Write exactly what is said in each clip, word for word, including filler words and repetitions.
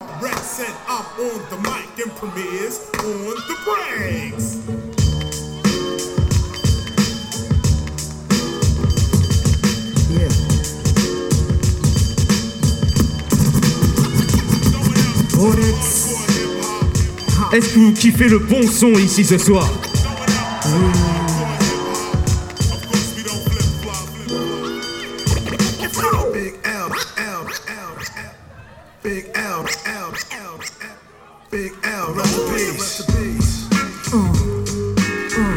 Rex and I'm on the mic and premieres on the breaks. Yeah. Onyx. Est-ce que vous kiffez le bon son ici ce soir? Oui. Big L, L, L, Big L, L, L, Big L, rest in peace. Uh, uh.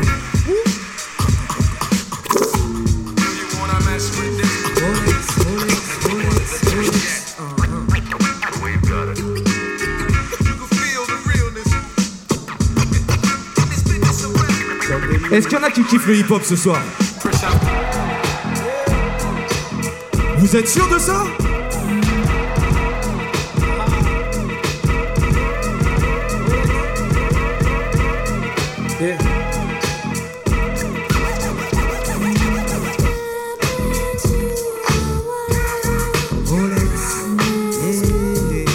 You wanna mess with this? Onyx, Onyx, Onyx, Onyx. Uh-huh. We've got it. You can feel the realness. This business of rap. Est-ce qu'il y en a qui kiffent le hip-hop ce soir? Vous êtes sûr de ça? Yeah. Onyx. Yeah.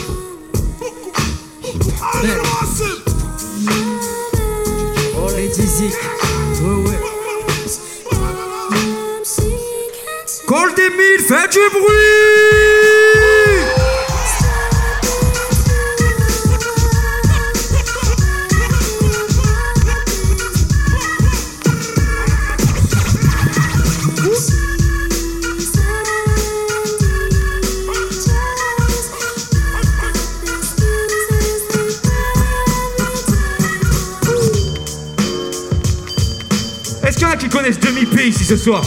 Onyx Zik. Ouais, ouais. Col des mille, fais du bruit! Est-ce qu'il y en a qui connaissent Demi-P ici ce soir?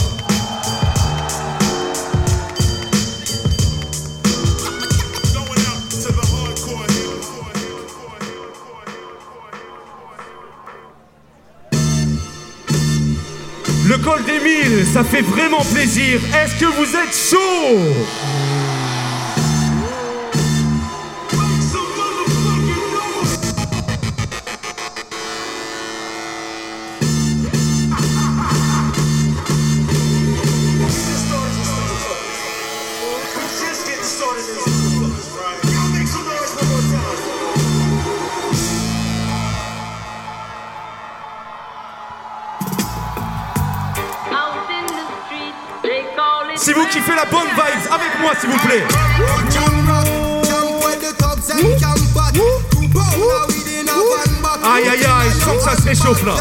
Le col des mille, ça fait vraiment plaisir. Est-ce que vous êtes chaud? Si vous kiffez la bonne vibes, avec moi s'il vous plaît. Aïe aïe aïe, je sens que ça se réchauffe là.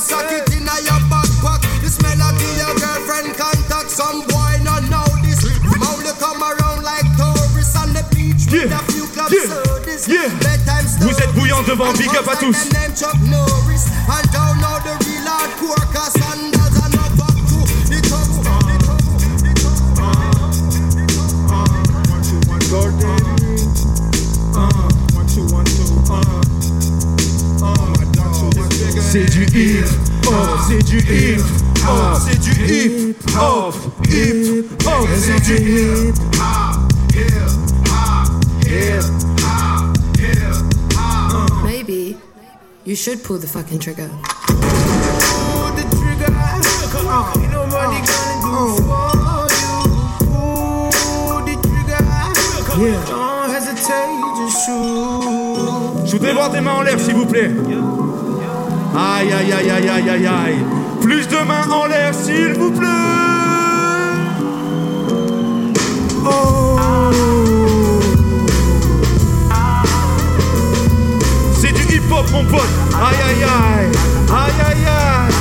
Yeah, yeah, yeah. Vous êtes bouillants devant, big up à tous. C'est du hip hop, c'est du hip hop, c'est du hip hop, hip hop, c'est du hip hop, hip hop, hip hop. Maybe you should pull the fucking trigger. Pull the trigger, ain't nobody gonna do for you. Pull the trigger, Yeah. don't hesitate, just shoot. Je voudrais voir des mains en l'air s'il vous plaît. Aïe aïe aïe aïe aïe aïe aïe. Plus de mains en l'air s'il vous plaît. Oh. C'est du hip hop mon pote. Aïe aïe aïe. Aïe aïe aïe.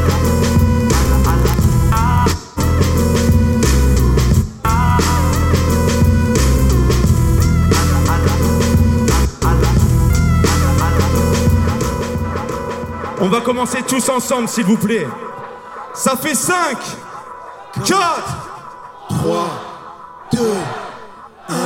On va commencer tous ensemble, s'il vous plaît. Ça fait cinq, quatre, trois, deux, un.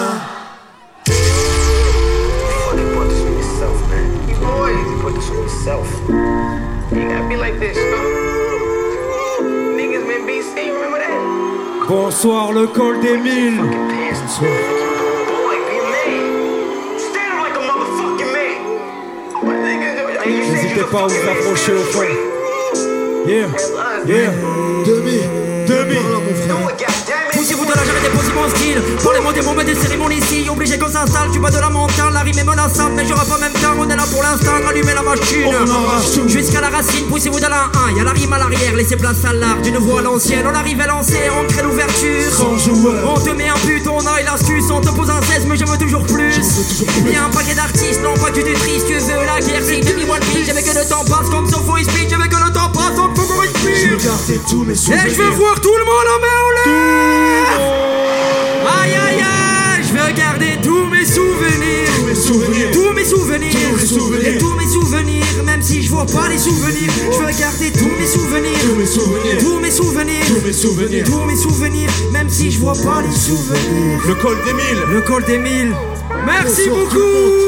You put this on yourself, man. You always put this on yourself. You gotta be like this, huh? Niggas been B C, remember that? Bonsoir le col des mille. Bonsoir. Boy, be a man. Stand up like a motherfucking man. My nigga, you said N'hésitez you pas à vous approcher au fond. Yeah, yeah. Demi, demi. Do it, goddammit. Poussez-vous dans là j'arrête déposer mon style. Pour les mots des mots, des cérémonies ici. Obligé qu'on s'installe, tu bats de la montagne. La rime est menaçante, mais j'aurai pas même temps. On est là pour l'instant, allumer la machine. Jusqu'à la racine, poussez-vous dans la un. Y'a la rime à l'arrière, laissez place à l'art. D'une voix à l'ancienne, on arrive à lancer, on crée l'ouverture. On te met un but, on a l'astuce. On te pose un seize, mais je veux toujours plus. Y'a un paquet d'artistes, non pas que du triste. Tu veux la guerre, c'est demi-moi le pitch. J'avais que le temps passe comme Sofo et Speech. J'avais que le temps passe, on faut qu'on respire. Et je veux voir tout le monde en main en l'air. Aïe aïe aïe, je veux garder tous mes souvenirs. Tous mes souvenirs. Tous mes souvenirs. Et tous mes souvenirs, même si je vois pas les souvenirs. Je veux garder tous mes souvenirs. Tous mes souvenirs. Tous mes souvenirs. Tous mes souvenirs. Tous mes souvenirs, même si je vois pas les souvenirs. Le col des mille. Le col des mille. Merci beaucoup.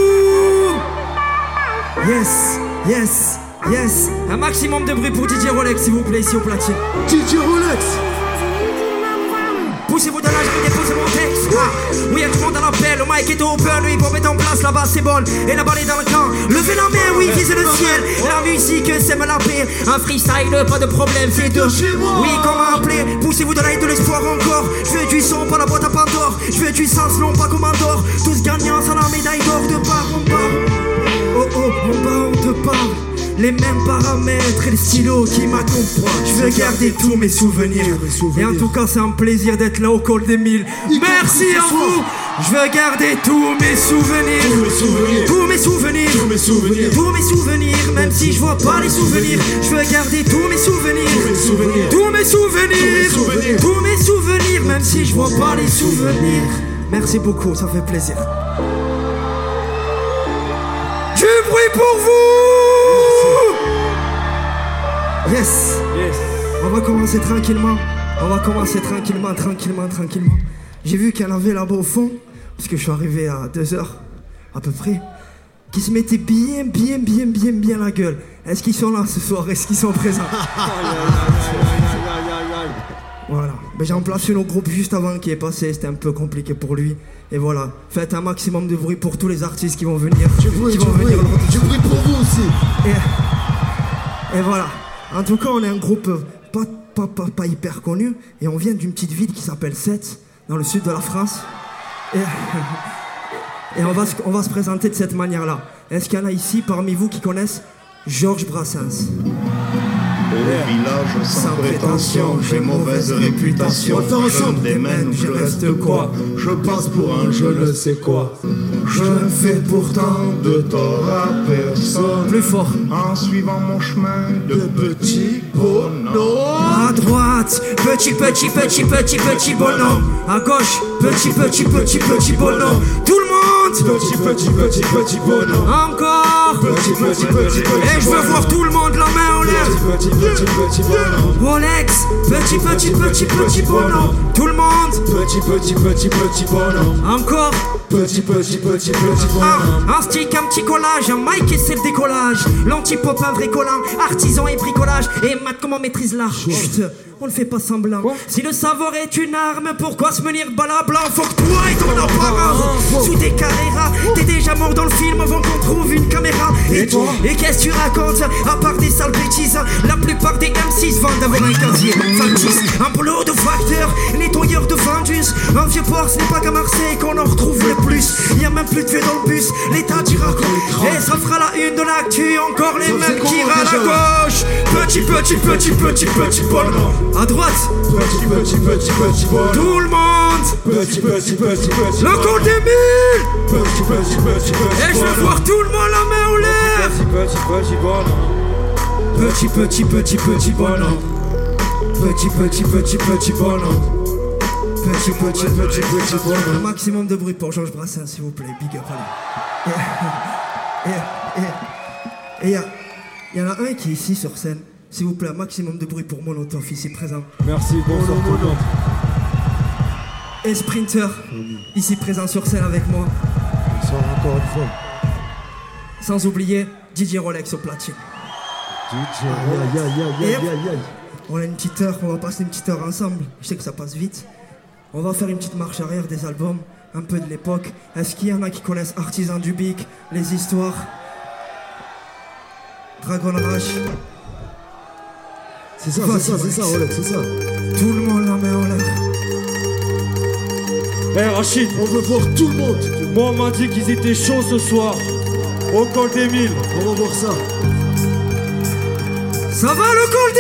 Yes, yes, yes. Un maximum de bruit pour D J Rolex, s'il vous plaît, ici au platine. D J Rolex. Poussez-vous dans l'âge, je vais déposer mon texte. Ah, oui, y'a tout le monde à l'appel, le mic est open, lui, pour mettre en place, là-bas c'est bon. Et la balle est dans le camp, levez la main, oui, visez le ciel. La musique, c'est me la paix. Un freestyle, pas de problème, c'est de chez moi. Oui, comment appeler, poussez-vous dans l'aide de l'espoir encore. Je veux du son, pas la boîte à Pandore. Je veux du sens, non pas comme un d'or. Tous gagnants sans la médaille d'or, de part en part. Oh oh, en bas on te parle. Les mêmes paramètres et le stylo qui m'accompagnent. Je veux garder tous mes souvenirs. Et en tout cas c'est un plaisir d'être là au col des mille. Merci à vous. Je veux garder tous mes souvenirs. Tous mes souvenirs. Tous mes souvenirs. Tous mes souvenirs. Même si je vois pas les souvenirs. Je veux garder tous mes souvenirs. Tous mes souvenirs. Tous mes souvenirs. Même si je vois pas les souvenirs. Merci beaucoup, ça fait plaisir. Du bruit pour vous. Yes. Yes. On va commencer tranquillement. On va commencer tranquillement, tranquillement, tranquillement. J'ai vu qu'il y en avait là-bas au fond, parce que je suis arrivé à deux heures, à peu près, qui se mettaient bien, bien, bien, bien, bien la gueule. Est-ce qu'ils sont là ce soir? Est-ce qu'ils sont présents? Voilà. Ben, j'ai remplacé le groupe juste avant qui est passé, c'était un peu compliqué pour lui. Et voilà, faites un maximum de bruit pour tous les artistes qui vont venir. Du bruit, qui du vont bruit, venir du bruit pour vous aussi. Et, et voilà. En tout cas, on est un groupe pas, pas, pas, pas hyper connu. Et on vient d'une petite ville qui s'appelle Sète, dans le sud de la France. Et, et on, va, on va se présenter de cette manière-là. Est-ce qu'il y en a ici parmi vous qui connaissent Georges Brassens? Au village sans, sans prétention, j'ai mauvaise réputation. On fait ensemble. Je démène, je reste quoi? Je passe pour un je ne sais quoi. Je ne fais pourtant de tort à personne. Plus fort. En suivant mon chemin de petit bonhomme. À droite, petit, petit, petit, petit, petit bonhomme. À gauche, petit, petit, petit, petit bonhomme. Tout le monde. Petit, petit, petit, petit bonhomme. Encore. Petit, petit, petit, petit. Et je veux voir tout le monde la main en l'air. Petit, petit, petit bonhomme. Rolex, petit, petit, petit, petit bonhomme. Tout le monde. Petit, petit, petit, petit bonhomme. Encore. Petit, petit, petit, petit bonhomme. Un, un stick, un petit collage, un mic et c'est le décollage. L'anti-pop, un vrai collant, artisan et bricolage. Et Matt, comment on maîtrise l'art? Chut, on le fait pas semblant. Quoi? Si le savoir est une arme, pourquoi se menir bala blanc? Faut que toi et ton apparence sous des carreras. T'es déjà mort dans le film avant qu'on trouve une caméra. Et, et toi? Et qu'est-ce que tu racontes? À part des sales bêtises, la plupart des M six vendent d'avoir un casier factice. Un boulot de facteur, nettoyeur de Vendus. Un vieux port, ce n'est pas qu'à Marseille qu'on en retrouve le plus. Y'a même plus de vieux dans le bus, l'État dira quoi? Et ça fera la une de l'actu, encore les mêmes qui râlent à gauche. Petit, petit, petit, petit, petit bonhomme. À droite, petit, petit, petit, petit bonhomme. Tout le monde. Petit, petit, petit, petit. Le col des mille. Petit, petit, petit, petit. Et je veux voir tout le monde la main en l'air. Petit, petit, petit bonhomme. Petit, petit, petit, petit bonhomme. Petit, petit, petit, petit bonhomme. Petit, petit, petit, petit bonhomme. Un maximum de bruit pour Georges Brassens, s'il vous plaît. Big up, allez. Et il y, y en a un qui est ici sur scène. S'il vous plaît, un maximum de bruit pour Molotov ici présent. Merci, bonsoir tout le monde. Et Sprinter, ici présent sur scène avec moi. Bonsoir encore une fois. Sans oublier D J Rolex au platine. D J, aïe, aïe, aïe, aïe, aïe, aïe. On a une petite heure, on va passer une petite heure ensemble. Je sais que ça passe vite. On va faire une petite marche arrière des albums, un peu de l'époque. Est-ce qu'il y en a qui connaissent Artisan du Bic, Les Histoires, Dragon Rage? C'est ça, c'est ça, c'est ça, Rolex, c'est ça. Tout le monde la met en l'air. Eh Rachid, On veut voir tout le monde. moi on m'a dit qu'ils étaient chauds ce soir. Au col des mille. On va voir ça. Ça va le col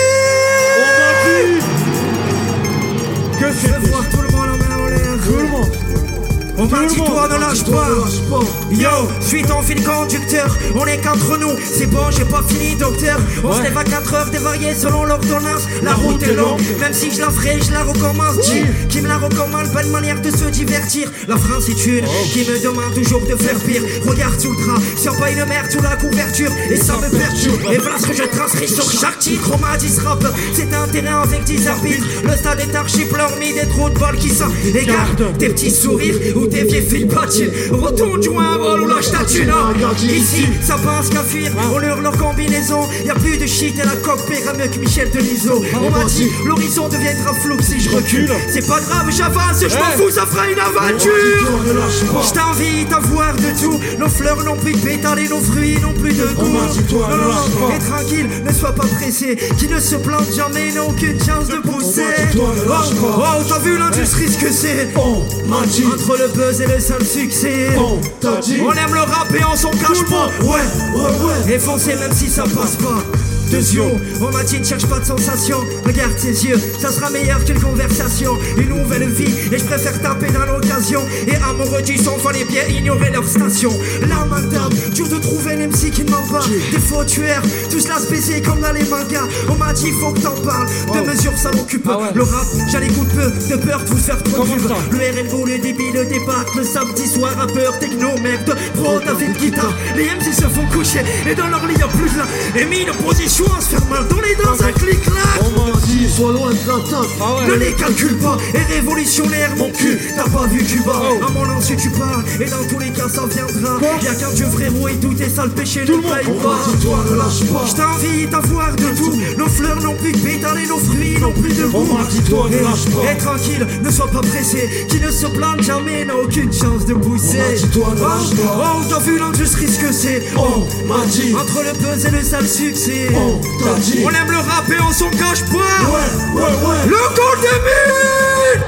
des mille? On m'a dit que Je veux c'était voir tout le monde en main en l'air. tout le monde. On m'a dit le monde. toi ne lâche Toi, pas. ne lâche pas. Yo, je suis ton fil conducteur, on est qu'entre nous, c'est bon, j'ai pas fini docteur. On se Ouais. lève à quatre heures dévariées selon l'ordonnance. La route est longue, même si je la ferai, je la recommence. Qui, qui me la recommande, pas de manière de se divertir. La France est une qui me demande toujours de faire pire. Regarde sous le drap, sur pas une merde sous la couverture. Et ça me perturbe, et voilà ce que je transcris sur chaque titre. On m'a dit ce rap, c'est un terrain avec dix arbitres. Le stade est archi plein, mis des trous de balles qui sortent. Et garde tes petits sourires ou tes vieilles filles patines. Retourne jouer un vol ou lâche ta thune. Ici, ça passe qu'à fuir. On hurle leur combinaison. Y'a plus de shit et la coque paiera mieux que Michel Denisot. On m'a dit, l'horizon deviendra flou si je recule. C'est pas grave, j'avance, je m'en fous, ça fera une aventure. Toi, ne lâche pas. Je t'invite à voir de tout. Nos fleurs n'ont plus de pétales et nos fruits n'ont plus de goût. m'a dit, toi, ne Non, non, lâche pas. et tranquille, ne sois pas pressé. Qui ne se plante jamais n'a aucune chance de pousser. m'a dit, toi, ne lâche Oh, pas. oh, t'as vu l'industrie ce que c'est? On m'a dit. Entre le buzz et le seul succès. On t'a dit. On aime le rap et on s'en cache pas. Ouais, ouais, ouais. Et foncer même si ça passe pas. Deux yeux, on m'a dit ne cherche pas de sensation. Regarde tes yeux, ça sera meilleur qu'une conversation. Une nouvelle vie, et je préfère taper dans l'occasion. Et amoureux du son, fallait bien ignorer leur station. Lamentable, dur de trouver un M C qui ne ment pas. Des faux tueurs, tous là se baiser comme dans les mangas. On m'a dit faut que t'en parles, de mesures ça m'occupe. Ah ouais. Le rap, j'en écoute peu, de peur de vous faire trop Comment vivre. ça? Le R N B, le débit, le débarque, le samedi soir, rappeur, techno, merde, pro, avec guitare. Les M C se font coucher, et dans leur lit y'a plus de là. Et mis une position à se faire mal dans les dents, un clic-clac. On m'a dit, sois loin de la table. Ah ouais. Ne les calcule pas, et révolutionnaire mon cul. T'as pas vu Cuba, Oh. à mon lancer tu parles. Et dans tous les cas ça viendra. Y'a qu'un dieu frérot et tous tes sales péchés ne payent On pas. m'a dit, toi, ne lâche pas. Je t'invite à voir de tout. Nos fleurs n'ont plus de pétales et nos fruits n'ont plus de goût. On m'a dit, toi, ne Et- lâche pas. Et tranquille, ne sois pas pressé. Qui ne se plante jamais n'a aucune chance de pousser. On m'a dit, toi, ne lâche pas. Oh, oh, t'as vu l'industrie ce que c'est. On m'a dit. Entre le buzz et le sale succès. On t'a dit. On aime le rap et on s'en cache pas. Ouais, ouais, ouais. Le col des mille.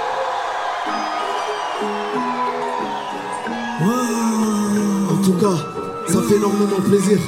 En tout cas, ça fait énormément plaisir.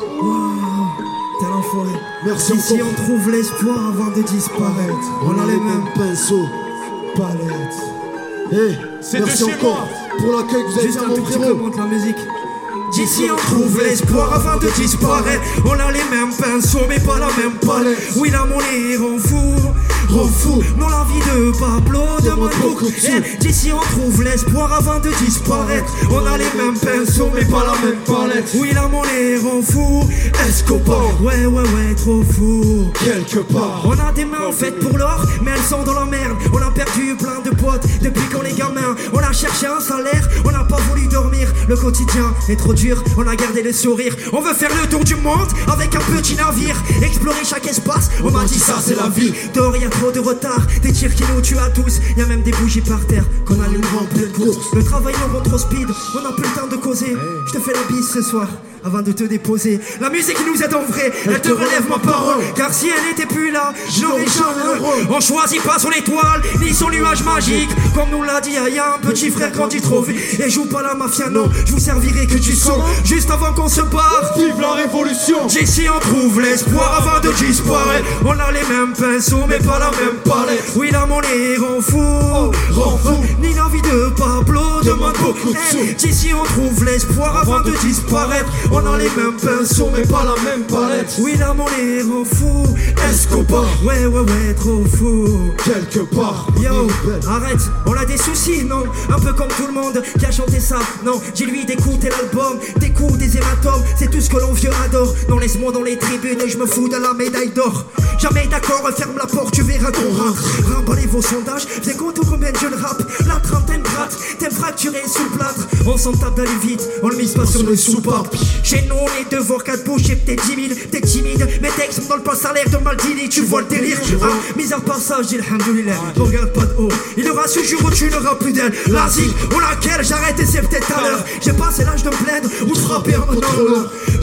T'es l'enfoiré. Merci Ici encore. on trouve l'espoir avant de disparaître. On a les mêmes pinceaux. Palette. Eh, C'est de merci chez encore pour l'accueil que vous avez Juste fait à un mon tout petit peu, frérot. monte la musique. D'ici on trouve l'espoir avant de disparaître. On a les mêmes pinceaux mais pas la même palette. Oui la monnaie rend fou, rend fou. Non la vie de Pablo demande beaucoup de sous. Eh, D'ici on trouve l'espoir avant de disparaître. On a les mêmes pinceaux mais pas la même palette. Oui la monnaie rend fou. Escobar, ouais ouais ouais trop fou. Quelque part. On a des mains faites pour l'or, mais elles sont dans la merde. On a perdu plein de potes depuis qu'on est gamin. On a cherché un salaire, on n'a pas voulu dormir. Le quotidien est trop dur, on a gardé le sourire. On veut faire le tour du monde avec un petit navire. Explorer chaque espace, on m'a dit ça c'est la vie. Dehors y a trop de retard, des tirs qui nous tuent à tous. Y a même des bougies par terre qu'on allume en pleine course. Le travail nous rend trop speed, on n'a plus le temps de causer. Je te fais la bise ce soir avant de te déposer. La musique nous aide en vrai, elle te relève ma parole. Car si elle n'était plus là, je n'aurais jamais le rôle. On choisit pas son étoile, ni son nuage magique. Comme nous l'a dit Aya, un petit frère grandit trop vite. Et joue pas la mafia, non, je vous servirai que du son. Juste avant qu'on se barre, Vive la révolution. d'ici on trouve l'espoir avant de disparaître. On a les mêmes pinceaux mais pas la même palette. Oui la monnaie rend fou, rend fou. Ni l'envie de Pablo demande beaucoup de sous. D'ici on trouve l'espoir avant de disparaître. On a les mêmes pinceaux mais pas la même palette. Oui la monnaie rend fou. Escobar, ouais ouais ouais trop fou. Quelque part. Yo, arrête, on a des soucis, non? Un peu comme tout le monde qui a chanté ça, non? Dis-lui d'écouter l'album, des coups, des hématomes, c'est tout ce que l'on vieux adore. Non, laisse-moi dans les tribunes et je me fous de la médaille d'or. Jamais d'accord, ferme la porte, tu verras qu'on rentre. Remballez vos sondages, viens compte combien de jeunes rap. La trentaine gratte, t'es fracturé sous le plâtre. On s'en tape d'aller vite, on le mise pas sur le soupapes. Chez nous, on est devant quatre bouches et t'es timide, t'es timide. Mes textes me donnent pas le salaire de Maldini, tu vois le délire. Ah, mis à part ça, je dis alhamdoulilah, ne regarde pas de haut. Il aura ce jour où tu n'auras plus d'elle. L'asile ou laquelle j'arrête et c'est peut-être à l'heure. J'ai passé l'âge de me plaindre ou de frapper en contrôleur.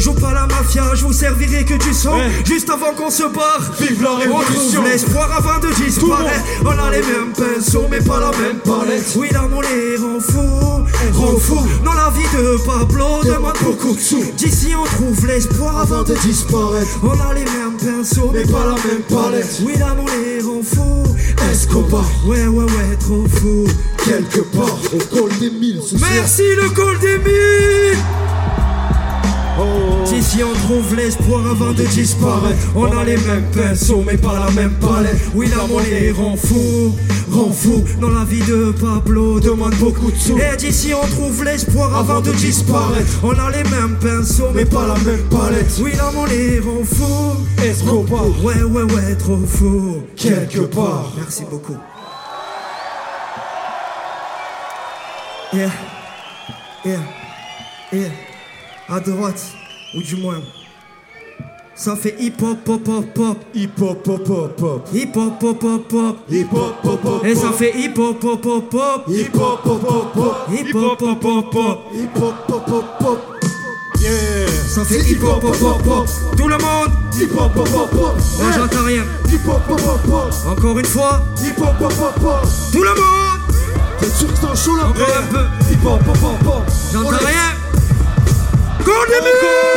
joue pas la mafia, je vous servirai que du sang. Ouais. Juste avant qu'on se barre, Vive la on révolution. trouve l'espoir avant de disparaître. On a les mêmes pinceaux mais pas la même palette. Oui l'amour les rend fous, rend fous. Dans la vie de Pablo demande beaucoup de sous. D'ici on trouve l'espoir avant de disparaître. On a les mêmes pinceaux mais pas la même palette. Oui l'amour les rend fous. Escobar, Ouais ouais ouais trop fou. quelque part, au col des mille ce soir. Merci le col des mille. D'ici on trouve l'espoir avant de disparaître. On a les mêmes pinceaux mais pas la même palette. Oui l'amour les rend fous, rend fou. Dans la vie de Pablo demande beaucoup de sous. Et d'ici on trouve l'espoir avant de disparaître. On a les mêmes pinceaux mais pas la même palette. Oui l'amour les rend fous. Escobar, Ouais ouais ouais trop fou. quelque part. Merci beaucoup. Yeah, yeah, yeah. À droite, ou du moins. Ça fait hip hop pop pop pop. Hip hop pop pop pop. Hip hop pop pop pop. Hip hop pop pop. Et ça fait hip hop pop pop pop. Hip hop pop pop pop. Hip hop pop pop pop. Hip hop pop pop pop. Yeah. Ça fait hip hop pop pop pop. Tout le monde. Hip hop pop pop pop. Moi j'entends rien. Hip hop pop pop pop. Encore une fois. Hip hop pop pop pop. Tout le monde. T'es sûr que c'est un show là? Encore un peu. Hip hop pop pop pop. J'entends rien. Continue.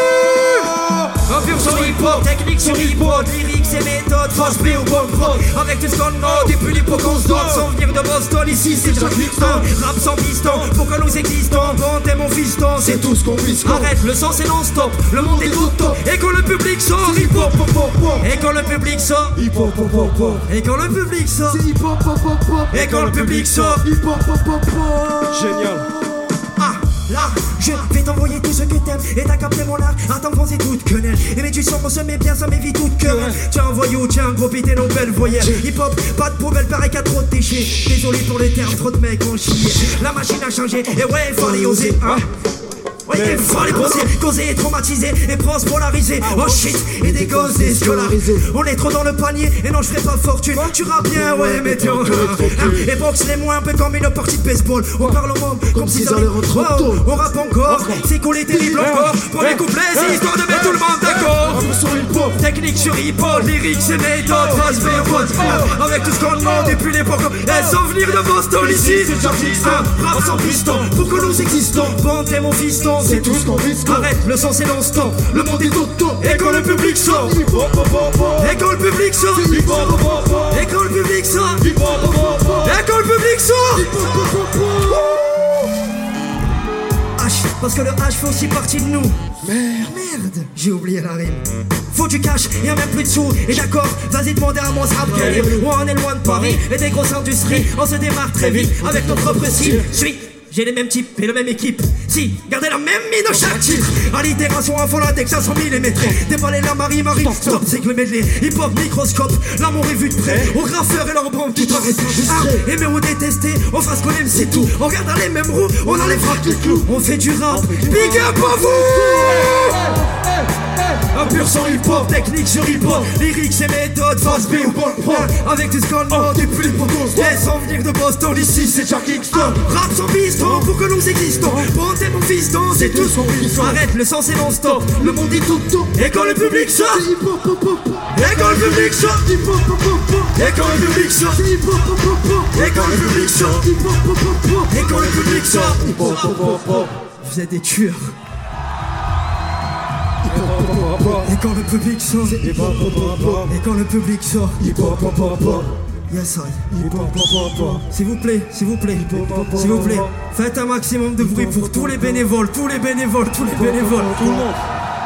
Un pur son hip-hop, technique sur hip-hop, lyrics et méthodes, face B au bon prod. Avec tout ce qu'on demande et puis les pots qu'on se donne. Sans venir de Boston, ici c'est Jack Nixon. Rap sans piston, pour que nous existons. Bon t'es mon fiston, c'est tout ce qu'on vise. Arrête, le sang c'est non-stop, le monde est tout top. Et quand le public sort, hip-hop, et quand le public sort, Hip hop pop pop pop. et quand le public sort, C'est hip hop pop pop pop. et quand le public sort. Hip hop pop pop pop. Génial. Ah, là, je vais t'envoyer tout ce que t'aimes. Et t'as capté mon art, à t'enfoncer toute quenelle. Et mais tu sens qu'on se met bien, ça m'évite toute querelle. Tiens un voyou, tiens un gros pité, nos belles voyelles. Hip hop, pas de poubelle, pareil qu'à trop de déchets. Désolé pour les termes, trop de mecs ont chié. La machine a changé, et ouais, fallait oser, hein. Ouais, il fallait penser, causer, traumatiser et pros polariser. Oh shit, et des gosses déscolarisés. On est trop dans le panier, et non je ferai pas fortune. Tu rappes bien, ouais, mais t'es encore. Et boxe les moins un peu comme une partie de baseball. On parle au monde comme s'ils allaient rentrer. On rappe encore, c'est collé terrible encore. Premier couplet, c'est histoire de mettre tout le monde d'accord. Technique sur hip-hop, lyrics et méthodes, face B au avec tout ce qu'on demande et puis les porcs. Elles sont venir de Boston ici. Un rap sans piston, pour que nous existons. Bon, t'es mon fiston. C'est tout ce qu'on risque. Arrête, le sang c'est non-stop. Le monde est auto. Et quand le public sort. Et quand le public sort. Et quand le public sort. Et quand le public sort. H, parce que le H fait aussi partie de nous. Merde, merde, j'ai oublié la rime. Faut du cash, y'a même plus de sous. Et d'accord, vas-y demander à mon rap gagner. Où on est loin de Paris et des grosses industries. On se démarre très vite avec notre propre style. Suis. J'ai les mêmes types et la même équipe. Si, gardez la même mine dans chaque titre. Allitération à fond l'index à cent millimètres. Déballer la Marie Marie. Stop, c'est que le medley. Hip hop microscope. L'amour est vu de près. Aux graffeurs et leur bombe tout arrête. Ah, aimer ou détester. On fera ce qu'on aime, c'est tout. On regarde dans les mêmes roues. On enlèvera les clous. On fait du rap. Big up à vous. Un pur son hip-hop, technique sur hip-hop, lyrics et méthodes, face B ou bon pro. Avec tout ce qu'on demande et plus pour qu'on se laisse en venir de Boston, ici c'est Jack Nixon. Rap sans piston, pour que nous existons. Bon t'es mon fiston, c'est tout ce qu'on vit. Arrête, le sang c'est non-stop, le monde est tout top. Et quand le public sort, et quand le public sort, et quand le public sort, et quand le public sort, et quand le public sort, vous êtes des tueurs. Et quand le public sort, et quand le public sort, yes I. S'il vous plaît, s'il vous plaît, s'il vous plaît, faites un maximum de bruit pour tous les bénévoles, tous les bénévoles, tous les bénévoles, tout le monde.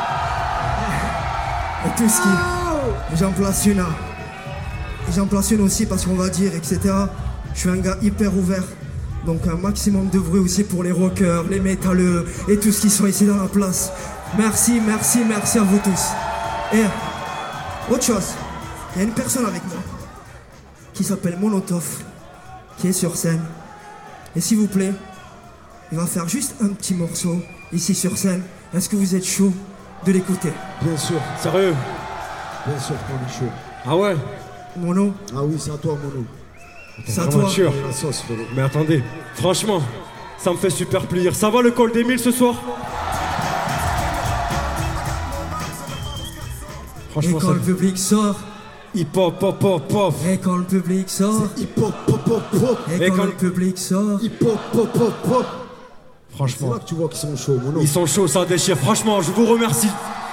Et tout ce qui, j'en place une, et j'en place une aussi parce qu'on va dire, et cetera. Je suis un gars hyper ouvert. Donc un maximum de bruit aussi pour les rockers, les métalleux et tous qui sont ici dans la place. Merci, merci, merci à vous tous. Et autre chose, il y a une personne avec moi qui s'appelle Monotov, qui est sur scène. Et s'il vous plaît, il va faire juste un petit morceau ici sur scène. Est-ce que vous êtes chaud de l'écouter? Bien sûr, Sérieux? bien sûr qu'on est chaud. Ah ouais? Mono, Ah oui, c'est à toi, Mono. c'est à Vraiment toi. sûr. La sauce, frérot. Mais attendez, franchement, ça me fait super plaisir. Ça va le col des mille ce soir? Franchement, et quand ça... le public sort, hip hop, pop, pop, pop. et quand le public sort, Hip hop, pop, pop, pop. et, Et quand, quand le le- public sort, Hip hop, pop, pop, pop. C'est Franchement, là que tu vois qu'ils sont chauds, mon nom. ils sont chauds, ça déchire. Franchement, je vous remercie.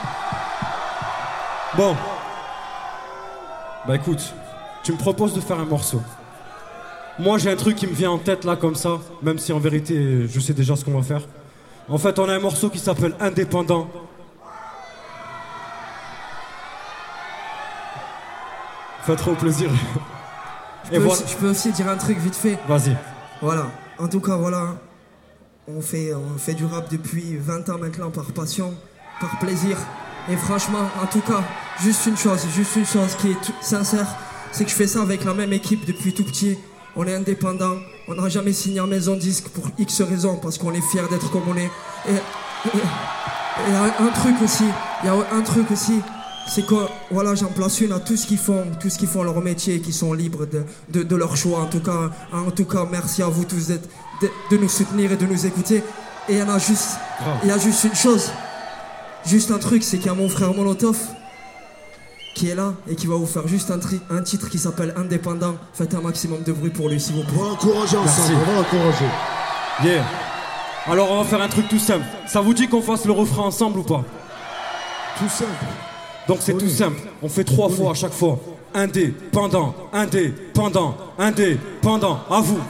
Bon. Bah écoute, tu me proposes de faire un morceau. Moi, j'ai un truc qui me vient en tête là, comme ça, même si en vérité, je sais déjà ce qu'on va faire. En fait, on a un morceau qui s'appelle Indépendant. Fait trop plaisir. je, Et peux voilà. aussi, je peux aussi dire un truc vite fait. Vas-y. Voilà, en tout cas, voilà. On fait, on fait du rap depuis vingt ans maintenant par passion, par plaisir. Et franchement, en tout cas, juste une chose, juste une chose qui est tout- sincère, c'est que je fais ça avec la même équipe depuis tout petit. On est indépendant, on n'a jamais signé en maison disque pour X raisons, parce qu'on est fiers d'être comme on est. Et il y a un truc aussi, il y a un truc aussi, c'est que voilà, j'en place une à tous qui font, tous qui font leur métier, qui sont libres de, de, de leur choix. En tout cas, en tout cas, merci à vous tous d'être, de, de nous soutenir et de nous écouter. Et il y en a juste, il y a juste une chose, juste un truc, c'est qu'il y a mon frère Molotov qui est là et qui va vous faire juste un, tri, un titre qui s'appelle Indépendant. Faites un maximum de bruit pour lui, s'il vous plaît. On va l'encourager ensemble, Merci. on va l'encourager. Yeah. Alors, on va faire un truc tout simple. Ça vous dit qu'on fasse le refrain ensemble ou pas? Tout simple. Donc c'est Oui. tout simple, on fait trois fois à chaque fois. Indépendant, indépendant, indépendant, à vous.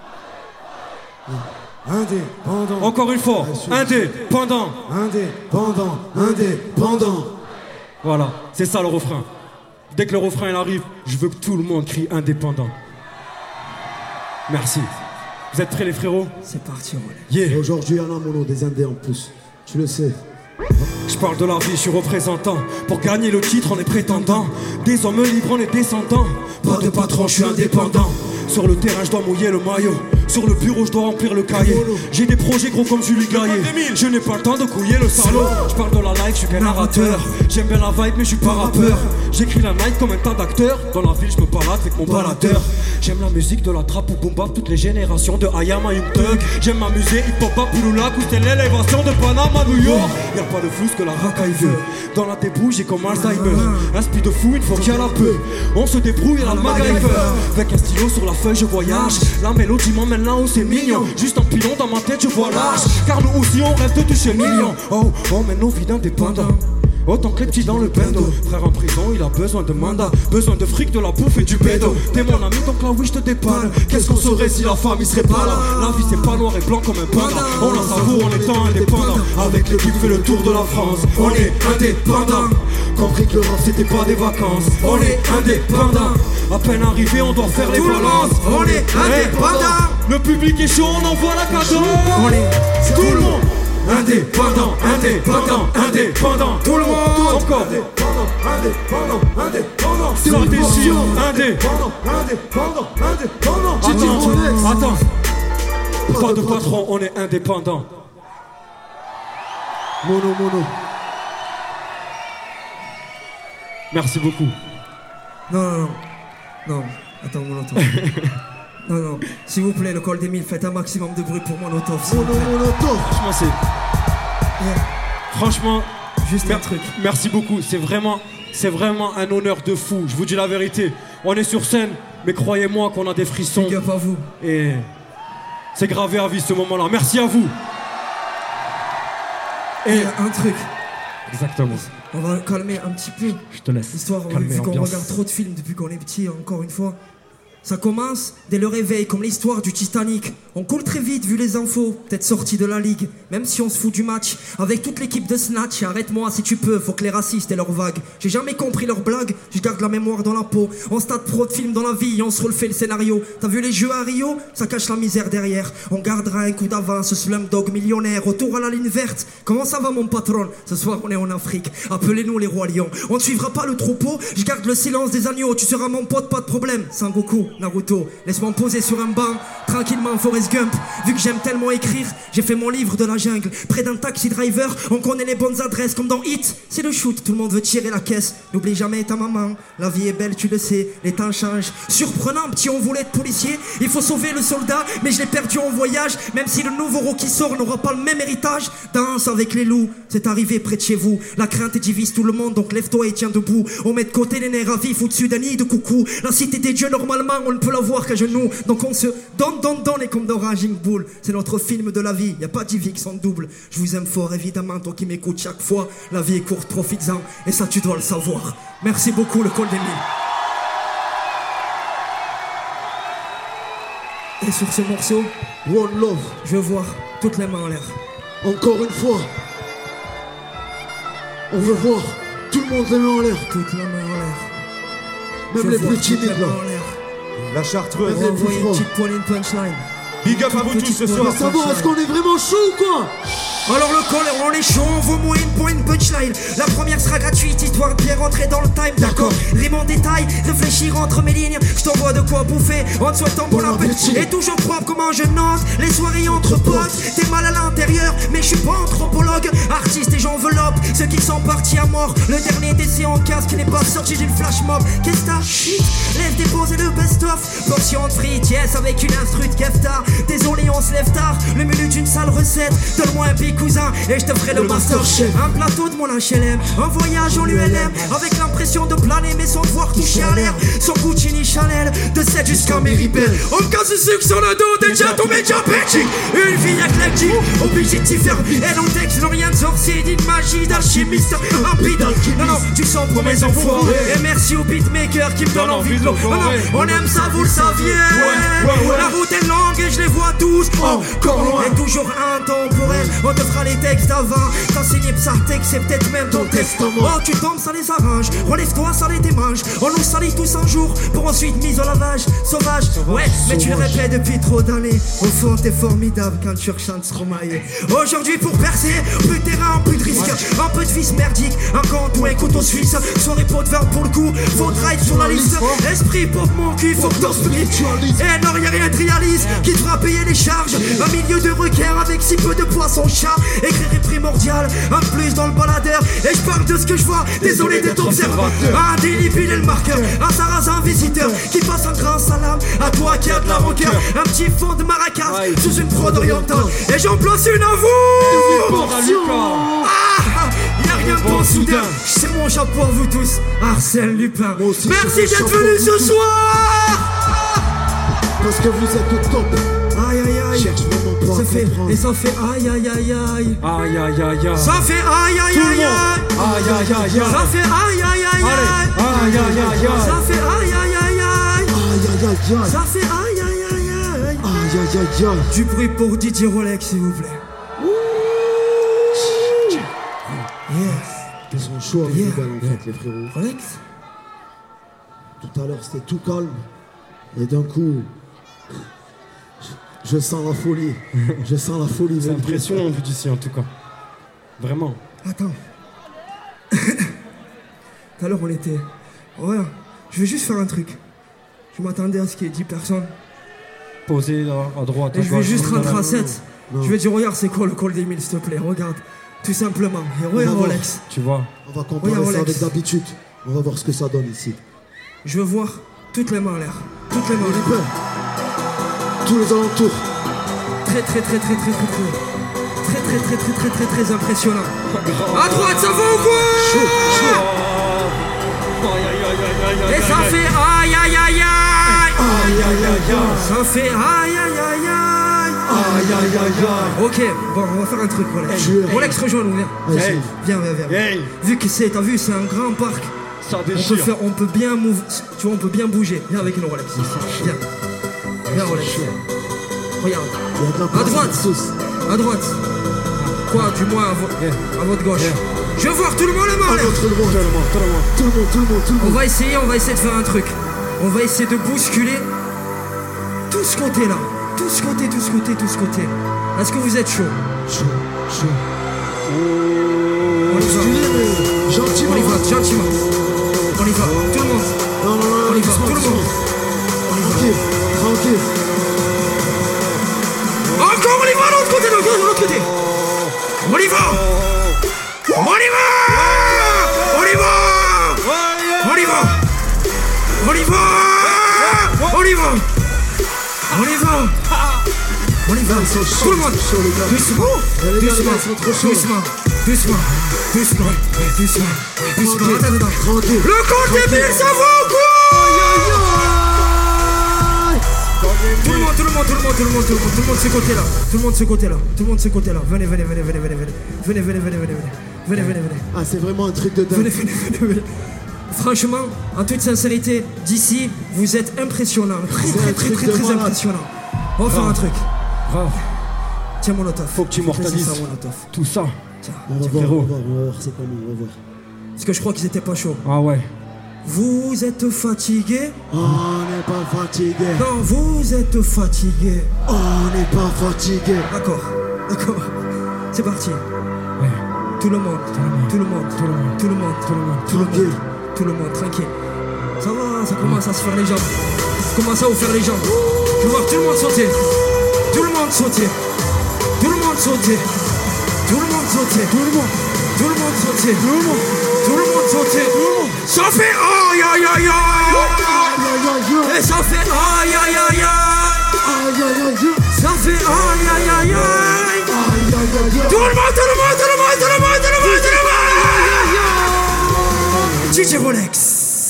Indépendant. Encore une fois, indépendant. Indépendant. Indépendant. Voilà, c'est ça le refrain. Dès que le refrain il arrive, je veux que tout le monde crie indépendant. Merci. Vous êtes prêts les frérots? C'est parti, on est. Yeah. Et aujourd'hui, il y en a, mon nom, des Indés en plus. Tu le sais. Je parle de la vie, je suis représentant. Pour gagner le titre, on est prétendant. Des hommes libres, on est descendants. Pas de patron, je suis indépendant. Sur le terrain, je dois mouiller le maillot. Sur le bureau, je dois remplir le cahier. J'ai des projets gros comme Julie Gaillet. Je n'ai pas le temps de couiller le salaud. Je parle de la life, je suis qu'un narrateur. J'aime bien la vibe, mais je suis pas rappeur. J'écris la night comme un tas d'acteurs. Dans la ville, je me balade avec mon baladeur. J'aime la musique de la trappe ou boom bap, toutes les générations de I Am a Young Thug. J'aime m'amuser, hip hop bap, Pulula, où c'est l'élévation de Panama, New York. Y'a pas de flou, ce que la racaille veut. Dans la débrouille, j'ai comme Alzheimer. Un speed de fou, une fois qu'il y a la peu. On se débrouille à la MacGyver. Avec un stylo sur la feuille, je voyage. La mélodie m'emmène là où c'est mignon. Juste un pilon dans ma tête, je vois l'âge. Car nous aussi, on rêve de toucher millions. Oh, on mène nos vies d'indépendants. Autant que les petits dans le bendo. Frère en prison, il a besoin de mandat. Besoin de fric, de la bouffe et du bédo. T'es mon ami, donc là oui je te dépanne. Qu'est-ce qu'on serait si la famille serait pas là? La vie c'est pas noir et blanc comme un panda. On la savoure en étant indépendant. Avec l'équipe fait le tour de la France. On est indépendant. Compris que le rap c'était pas des vacances. On est indépendant. À peine arrivé on doit faire les balances. On est indépendant. Le public est chaud, on envoie la cadeau. On est tout le monde. Indépendant, indépendant, indépendant. Tout le monde. Encore. Indépendant, indépendant, indépendant. Ça déchire. Indé. Indépendant, indépendant, indépendant. Attends, attends. Pas de patron, on est indépendant. Mono, mono. Merci beaucoup. Non, non, non. Non, attends, Molotov. Non, non, s'il vous plaît, le col des mille, faites un maximum de bruit pour Molotov, s'il vous Mono, plaît. molotov. Franchement, c'est. Franchement, Juste un mer- truc. merci beaucoup. C'est vraiment, c'est vraiment un honneur de fou. Je vous dis la vérité. On est sur scène, mais croyez-moi qu'on a des frissons. Big up à vous. Et c'est gravé à vie ce moment-là. Merci à vous. Et Et un truc, exactement. on va calmer un petit peu. Je te laisse. Histoire, calmer vu qu'on l'ambiance. regarde trop de films depuis qu'on est petit, encore une fois. Ça commence dès le réveil, comme l'histoire du Titanic. On coule très vite vu les infos, peut-être sorti de la ligue. Même si on se fout du match, avec toute l'équipe de Snatch. Arrête-moi si tu peux, faut que les racistes aient leurs vagues. J'ai jamais compris leurs blagues, je garde la mémoire dans la peau. On stade pro de films dans la vie, on se refait le scénario. T'as vu les jeux à Rio? Ça cache la misère derrière. On gardera un coup d'avance, Slumdog millionnaire. Retour à la ligne verte, comment ça va mon patron? Ce soir on est en Afrique, appelez-nous les rois lions. On ne suivra pas le troupeau, je garde le silence des agneaux. Tu seras mon pote, pas de problème, Sangoku. Naruto, laisse-moi me poser sur un banc, tranquillement Forrest Gump. Vu que j'aime tellement écrire, j'ai fait mon livre de la jungle. Près d'un taxi driver, on connaît les bonnes adresses comme dans Hit. C'est le shoot, tout le monde veut tirer la caisse. N'oublie jamais ta maman, la vie est belle, tu le sais, les temps changent. Surprenant, petit, on voulait être policier. Il faut sauver le soldat, mais je l'ai perdu en voyage. Même si le nouveau rôle qui sort n'aura pas le même héritage. Danse avec les loups, c'est arrivé près de chez vous. La crainte divise tout le monde, donc lève-toi et tiens debout. On met de côté les nerfs à vif au-dessus d'un nid de coucou. La cité des dieux, normalement, on ne peut la voir qu'à genoux. Donc on se donne, donne, donne, et comme dans Raging Bull. C'est notre film de la vie, y a pas d'I V X en double. Je vous aime fort, évidemment, toi qui m'écoutes chaque fois. La vie est courte, profites-en, et ça tu dois le savoir. Merci beaucoup, le Col des Mille. Et sur ce morceau, One Love, je veux voir toutes les mains en l'air. encore une fois, on veut voir tout le monde les mains en l'air, Toutes les mains en l'air. même Je les vois plus toutes les timides mains là. en l'air. La chartreuse. Mais- Envoyez une froid. petite poignée de punchline. Big up à vous tous ce soir. Pour savoir est-ce qu'on est vraiment chaud ou quoi? Alors le col, on est chaud, on vaut moins une pour une punchline. La première sera gratuite, histoire de bien rentrer dans le time, d'accord. Rime en détail, réfléchir entre mes lignes. Je t'envoie de quoi bouffer, en te souhaitant bon Bon appétit. appétit. Et toujours propre comme un jeune noce, les soirées entre potes. T'es mal à l'intérieur, mais je suis pas anthropologue. Artiste et j'enveloppe ceux qui sont partis à mort. Le dernier décès en casque n'est pas sorti d'une flash mob. Qu'est-ce que t'as? Shit, laisse déposer le best-of. Portion de frites, yes, avec une instru de kefta. Désolé, on se lève tard, le menu d'une sale recette. Donne-moi un big cousin et je te ferai le, Le master Master chef. Un plateau de mon H L M, un voyage en U L M. Avec l'impression de planer mais sans devoir toucher à l'air. Sans Gucci ni Chanel, de sept jusqu'à Méribel. On me casse le sucre sur le dos, déjà tombé déjà Belgique. Une fille éclectique, obligée de s'y faire. Elle en texte, n'ont rien de sorcier, ni de magie, d'alchimiste. Un beat, non non, tu sens pour mes enfoirés. Et merci aux beatmakers qui me donnent envie de l'eau. Non non, on aime ça, vous le saviez. La route est longue et je les vois tous encore loin. Et toujours intemporel, on te fera les textes avant. T'as signé Psartek, c'est peut-être même ton testament. Oh, tu tombes, ça les arrange. Relève-toi, ça les démange. On nous salit tous un jour pour ensuite mise au lavage. Sauvage, ouais, mais tu le répètes depuis trop d'années. Au fond, t'es formidable quand tu rechantes Stromae. Aujourd'hui, pour percer, plus de terrain, plus de risque. Un peu de vis merdique, un compte ou un couteau suisse. Soirée pot de verre pour le coup, faut ride sur la liste. Esprit pop mon cul, faut que t'en spiritualises. Et non, y'a rien de réalise qui te fera payer les charges. Un milieu de requin avec si peu de poisson chat. Écrire est primordial, un de plus dans le baladeur. Et je parle de ce que je vois, désolé d'être observateur. Un délibile et le marqueur, un sarrasin visiteur qui passe un grand salam à toi qui a de la rancœur. Un petit fond de maracas sous une prod orientale. Et j'en place une à vous. Ah, y'a rien de bon soudain. Je serre mon chapeau à vous tous, Arsène Lupin. aussi, Merci je fais d'être chapeau venu à ce vous. soir. Parce que vous êtes au top. Aïe aïe aïe. Cherche vraiment pas Ça à fait, comprendre. et ça fait aïe aïe aïe aïe. Aïe aïe aïe aïe. Ça fait aïe aïe aïe aïe. Aïe aïe aïe aïe. Ça fait aïe aïe aïe aïe. Aïe aïe aïe aïe. Ça fait aïe aïe aïe aïe. Aïe aïe aïe aïe. Ça fait aïe aïe aïe aïe. Aïe aïe aïe aïe. Du bruit pour Didier Rolex s'il vous plaît. Yes. Ils sont chauds avec Yeah. les balles en fait les frérots. Rolex. Tout à l'heure c'était tout calme. Et d'un coup, je sens la folie. Je sens la folie. C'est même. impressionnant vu d'ici en tout cas. Vraiment. Attends. Tout à l'heure on était. Ouais. Je vais juste faire un truc. Je m'attendais à ce qu'il y ait dix personnes. Posé à, à droite. Et à je vais gauche, juste dans rentrer la- à sept. non. Je vais dire regarde c'est quoi le col des mille s'il te plaît. Regarde. Tout simplement. Et regarde va voir. Rolex. Tu vois. On va comparer Regarde, ça Rolex. avec d'habitude. On va voir ce que ça donne ici. Je veux voir toutes les mains en l'air. Toutes les mains en On est l'air. prêt. Tous les alentours. Très très très très très très très très très très très très très très impressionnant. À droite ça va ou quoi? Chaud, chaud. Aïe aïe aïe aïe aïe. Et ça fait aïe aïe aïe aïe. Aïe aïe aïe aïe. Ça fait aïe aïe aïe aïe. Aïe aïe aïe aïe. Ok, bon on va faire un truc Rolex. Je vais- Rolex rejoins-nous, viens. Vas-y. Viens, viens, viens. Hey. Vu que c'est, t'as vu, c'est un grand parc. Ça On peut déchire. faire, on peut bien move, tu vois, on peut bien bouger. Viens avec nous Rolex. Viens. Viens Rolex. Regarde. Il y a de la place À droite. pour tous. À droite. Quoi, du moins à, vo- à votre gauche. Je veux voir tout le monde les mains en Ah l'air. non, tout le monde. Tout le monde, tout le monde, tout le monde, tout le On monde. va essayer, on va essayer de faire un truc. On va essayer de bousculer tout ce côté là. Tout ce côté, tout ce côté, tout ce côté. Est-ce que vous êtes chaud? Chaud, chaud. On y va. Bousculé, mais gentiment. On y va, gentiment. On y va, tout le monde. Non, non, non, On y va, doucement, tout le monde. doucement. Ok. On y va. On y va. On y va. On y va. On y va. On y va. On y va. On y va. Tout le monde. Doucement. Doucement. Doucement. Doucement. Doucement. Doucement. Doucement. Attends, attends. Le compte des mille, ça va ou quoi? Tout le monde, tout le monde, tout le monde, tout le monde, tout le monde, tout le monde, ce côté-là, tout le monde, ce côté-là, tout le monde, ce côté-là. Venez, venez, venez, venez, venez, venez, venez, venez, venez, venez, venez, venez, venez. Ah, c'est vraiment un truc de dingue. Venez, venez, venez, venez. Franchement, en toute sincérité, d'ici, vous êtes impressionnant, très, très, très, très, très impressionnant. On va faire un truc. Grave. Tiens, Molotov. Faut que tu immortalises tout ça. Tiens, On va voir, on va voir, on va voir, c'est comment, on va voir. parce que je crois qu'ils étaient pas chauds. Ah ouais. Vous êtes fatigués? On n'est pas fatigué. Non, vous êtes fatigués. On n'est pas fatigué. D'accord, d'accord. C'est parti. Ouais. Tout le monde, tout le monde, tout le monde, tout le monde, tout le monde, tout le monde, Tranquille. tout le monde, tranquille. Ça va, ça commence à se faire les jambes. Ça commence à vous faire les jambes. Je veux voir tout le monde sauter. Tout le monde sauter. Tout le monde sauter. Tout le monde sauter. Tout le monde. Tout le monde sauter. Tout le monde. Tout le monde sauter. Ça fait aïe aïe aïe aïe. Et ça fait aïe aïe aïe aïe. Ça fait aïe aïe aïe aïe. Tout le monde, tout le monde, tout le monde, tout le monde, tout le monde, tout le monde. D J Rolex.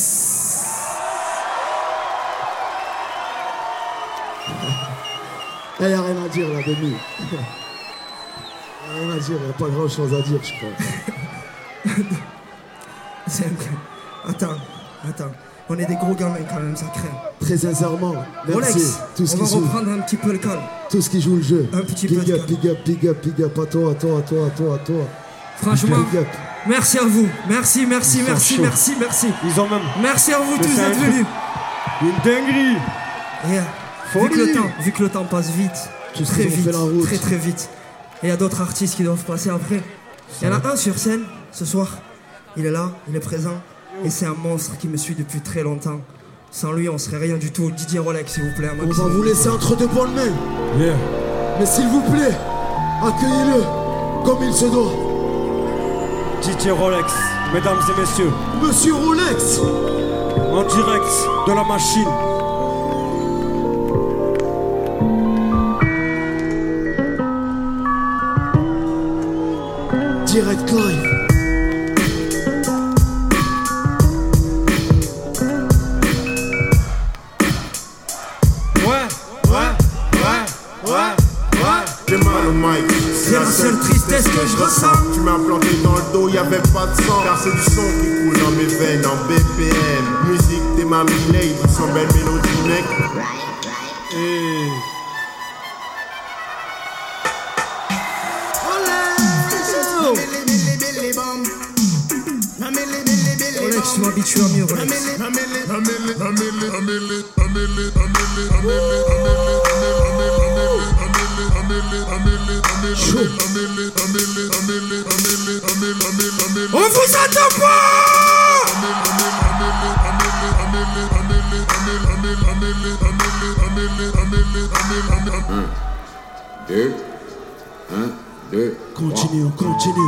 Il n'y a rien à dire là, Demi. Il n'y a rien à dire, il n'y a pas grand chose à dire, je crois. C'est un peu... Attends, attends. On est des gros gamins quand même, ça craint. Très sincèrement, merci. Rolex, Tout ce on qui va joue, reprendre un petit peu le calme. tout ce qui joue le jeu. Un petit big peu de up, calme. big up, big up, big up, à toi, à toi, à toi, à toi, à toi. Franchement, Big up. merci à vous. Merci, merci, Ils sont merci, chauds. merci, merci. Ils ont même Merci à vous Mais tous c'est un d'être truc- venus. une dinguerie. Yeah. Vu Folie. que, le temps, vu que le temps passe vite, Tous très qu'ils ont vite, fait la route. très très vite. Et il y a d'autres artistes qui doivent passer après. Il y en a un sur scène ce soir. Il est là, il est présent. Et c'est un monstre qui me suit depuis très longtemps. Sans lui, on serait rien du tout. D J Rolex, s'il vous plaît. un On va maximum. vous laisser entre deux bonnes mains. Yeah. Mais s'il vous plaît, accueillez-le comme il se doit. D J Rolex, mesdames et messieurs, Monsieur Rolex. en direct de la machine. Direct live. Ouais, ouais, ouais, ouais, ouais. J'ai mal au mic, C'est la seule tristesse que je ressens. Tu m'as planté dans le dos, y'avait pas de sang. Car c'est du son qui coule dans mes veines en B P M. Musique des maminés, ils sont belles mélodies, mec. Et... Rolex, tu m'habitues à mieux, Rolex. On vous attend Deux. Un, deux. Continue, on continue.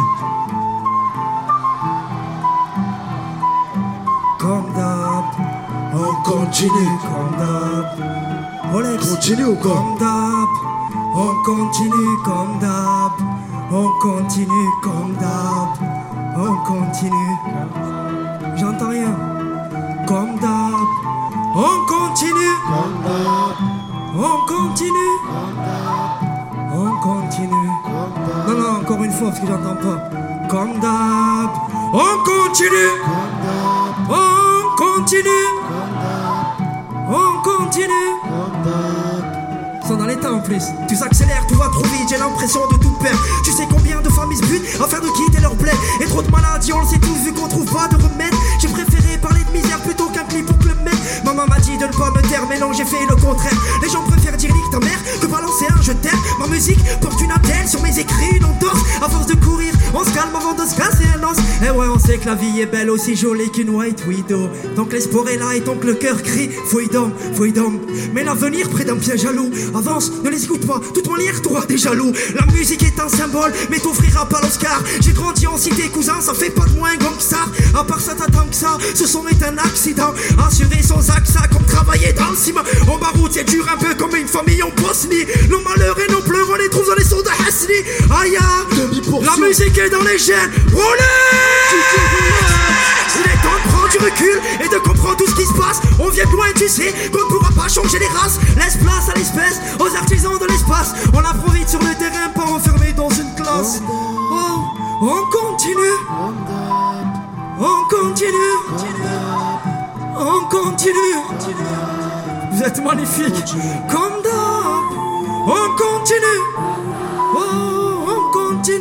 Comme d'hab, on continue comme d'hab. Rolex, Continue ou quoi? comme d'hab, on continue comme d'hab. On continue comme d'hab, on continue. J'entends rien. Comme d'hab, on continue. On continue. On continue. Non, non, encore une fois parce que j'entends pas. Comme d'hab, on continue. On continue. On continue. Ils sont dans les temps en plus. Tout s'accélère, tout va trop vite, j'ai l'impression de tout perdre. Tu sais combien de familles se butent afin de quitter leur bled. Et trop de maladies, on le sait tous vu qu'on trouve pas de remède. J'ai préféré parler de misère plutôt qu'un clip pour que le mec. Maman m'a dit de ne pas me taire, mais non j'ai fait le contraire. Les gens préfèrent dire nique ta mère que balancer un je t'aime. Ma musique porte une attelle sur mes écrits, une entorse. À force de courir On se calme avant de se casser un os. Et ouais, on sait que la vie est belle, aussi jolie qu'une white widow. Tant que l'espoir est là et tant que le cœur crie freedom, freedom. Mais l'avenir près d'un piège jaloux. Avance, ne les écoute pas, toute manière t'auras des jaloux. La musique est un symbole, mais t'offrira pas l'Oscar. J'ai grandi en cité cousin, ça fait pas de moi un gangster. À part ça t'attends que ça, ce son est un accident. Assuré sans accent, comme travailler dans le ciment. En baroute c'est dur un peu comme une famille en Bosnie. Nos malheurs et nos pleurs on les trouve dans les sons de Hasni. Aïe, la musique est dans les gènes. Roulez! Il est temps de prendre du recul et de comprendre tout ce qui se passe. On vient de loin, tu sais qu'on ne pourra pas changer les races. Laisse place à l'espèce, aux artisans de l'espace. On apprend vite sur le terrain, pas enfermé dans une classe. Oh, on continue. On continue. On continue. Vous êtes magnifiques. Comme d'hab. On continue. Oh, on continue.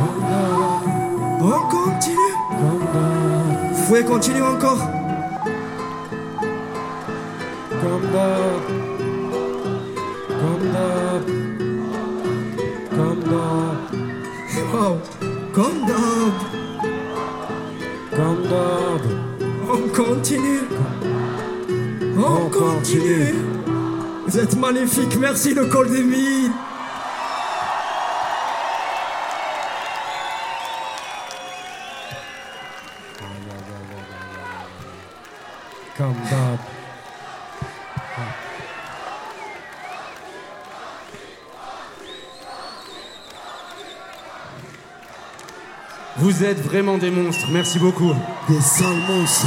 On continue. Vous pouvez continuer encore. Comme d'hab. Comme d'hab. Comme d'hab. Wow. Comme d'hab. Comme d'hab. On continue. On, On continue. continue. Vous êtes magnifiques. Merci le col des mines. Comme d'hab. Vous êtes vraiment des monstres, merci beaucoup. Des sales monstres.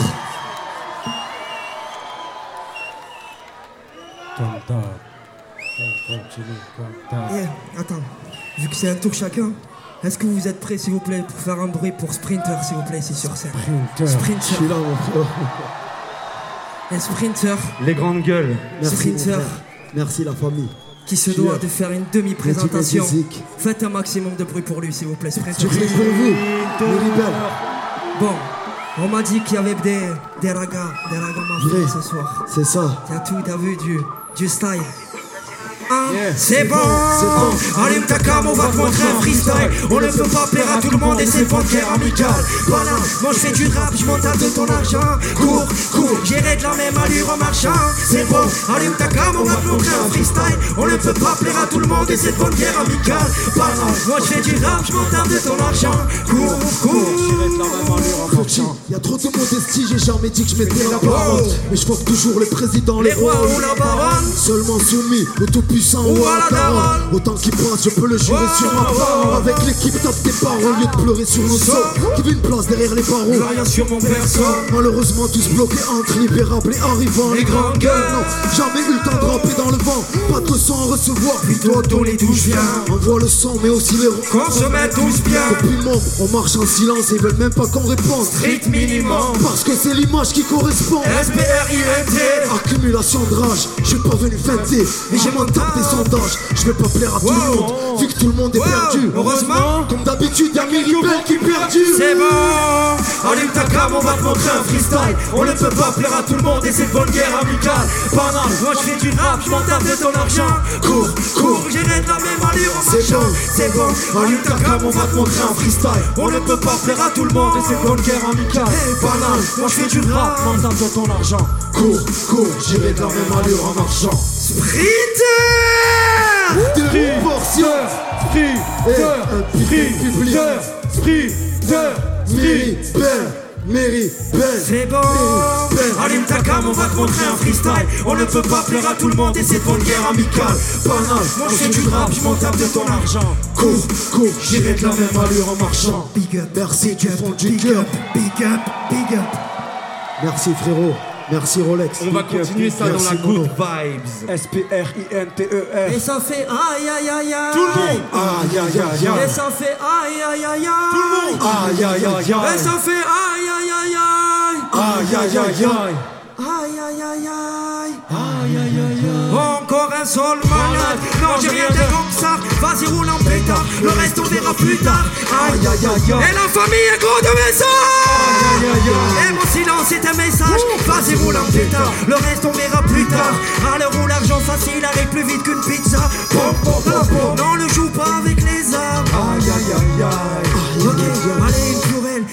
Comme d'hab. On continue comme d'hab. Yeah, attends. Vu que c'est un tour chacun, est-ce que vous êtes prêts s'il vous plaît pour faire un bruit pour Sprinter s'il vous plaît ici sur scène? Sprinter. Sprinter. Je suis là, mon frère. Un Sprinter. Les grandes gueules. Merci, mon Sprinter. frère. Merci, la famille. Qui se Je suis doit là. de faire une demi-présentation. Motivate music. Faites un maximum de bruit pour lui s'il vous plaît, Sprinter. Je prie pour vous, Mary Bell. Bon, on m'a dit qu'il y avait des, des ragas, des ragas Vrai. mafia ce soir. C'est ça. T'as tout, t'as vu du, du style. Hein, Yeah. c'est bon, c'est bon. allume ta cam, on va te montrer un freestyle. On ne peut pas plaire à tout le monde et c'est pas de guerre amicale. Voilà, moi je fais du rap, je m'en tape de ton argent. Cours, cours, j'irai de la même allure en marchant. C'est bon, allume ta cam, on va te montrer un freestyle. On ne peut pas plaire à tout le monde et c'est pas de guerre amicale. Voilà, moi je fais du rap, je m'en tape de ton argent. Cours, cours, J'irai de la même allure en marchant. Y'a trop de modestie, j'ai jamais dit que je mettais la parole. Mais je porte toujours les présidents, les, les rois ou la baronne. Seulement soumis au tout-puissant Ou ou à à la la daronne. daronne. Autant qu'il passe, je peux le jurer Oh, sur ma oh, parole. oh. Avec l'équipe, tape tes parts au lieu de pleurer sur nos os. Qui veut une place derrière les barreaux. Rien sur mon perso. Malheureusement, tous bloqués entre libérables et arrivants. Les grandes gueules. Non, jamais eu le temps de ramper dans le vent. Pas de sang à recevoir. Plutôt donner d'où je viens. Envoie le sang, mais aussi les ronds. Qu'on se mette tous bien. Depuis le monde, on marche en silence et ils veulent même pas qu'on réponde. Strict minimum. Parce que c'est l'image qui correspond. S P R I N T. Accumulation de rage, je suis pas venu fêter. Et j'ai mon temps des sondages. Je vais pas plaire à tout le monde, vu que tout le monde est Wow. perdu. Heureusement. Comme d'habitude, y'a Mary Bell qui est perdu. C'est bon. Allume ta cam, on va te montrer un freestyle. On ne peut pas plaire à tout le monde et c'est bonne guerre amicale. Banal, moi je fais du rap, je m'en tape de ton argent. Cours, cours, j'irai de la même allure en C'est marchant. bon. C'est bon. Allume ta cam, on va te montrer un freestyle. On ne peut pas plaire à tout le monde et c'est bonne guerre amicale. Banal, moi je fais du rap, je m'en tape de ton argent. Cours, cours, j'irai de la même allure en marchant. Sprinter. Des portions. Sprinter. Sprinter. Sprinter. Mary Bell, Mary Bell. C'est bon. Allume ta cam, on va te montrer un freestyle. On ne peut pas plaire à tout le monde et c'est bonne guerre amicale. Banal, moi je fais du rap, je m'en tape de ton argent. Cours, cours, j'irai de la même allure en marchant. Big up, Merci du fond du big cœur. up, big up, big up. Merci frérot, merci Rolex. On va continuer ça dans Merci, la good Mono. vibes. S P R I N T E R. Et ça fait aïe aïe aïe aïe. Tout le monde. Aïe aïe aïe Et aïe. ça fait aïe aïe aïe aïe. Aïe aïe aïe Et aïe. ça fait aïe aïe aïe aïe. Aïe aïe aïe aïe. Aïe aïe aïe aïe. Aïe aïe aïe aïe. Encore un sol malade. Non j'ai rien de comme ça. Vas-y roule en pétard. Le reste on verra plus tard. Aïe Aïe aïe aïe aïe. Et la famille est gros de messages. Et mon silence est un message. Vas-y roule en pétard. Le reste on verra plus tard. À l'heure où l'argent facile arrive plus vite qu'une pizza. Pom, pom, pom, pom. Non le joue pas avec les armes. Aïe aïe aïe aïe. Ok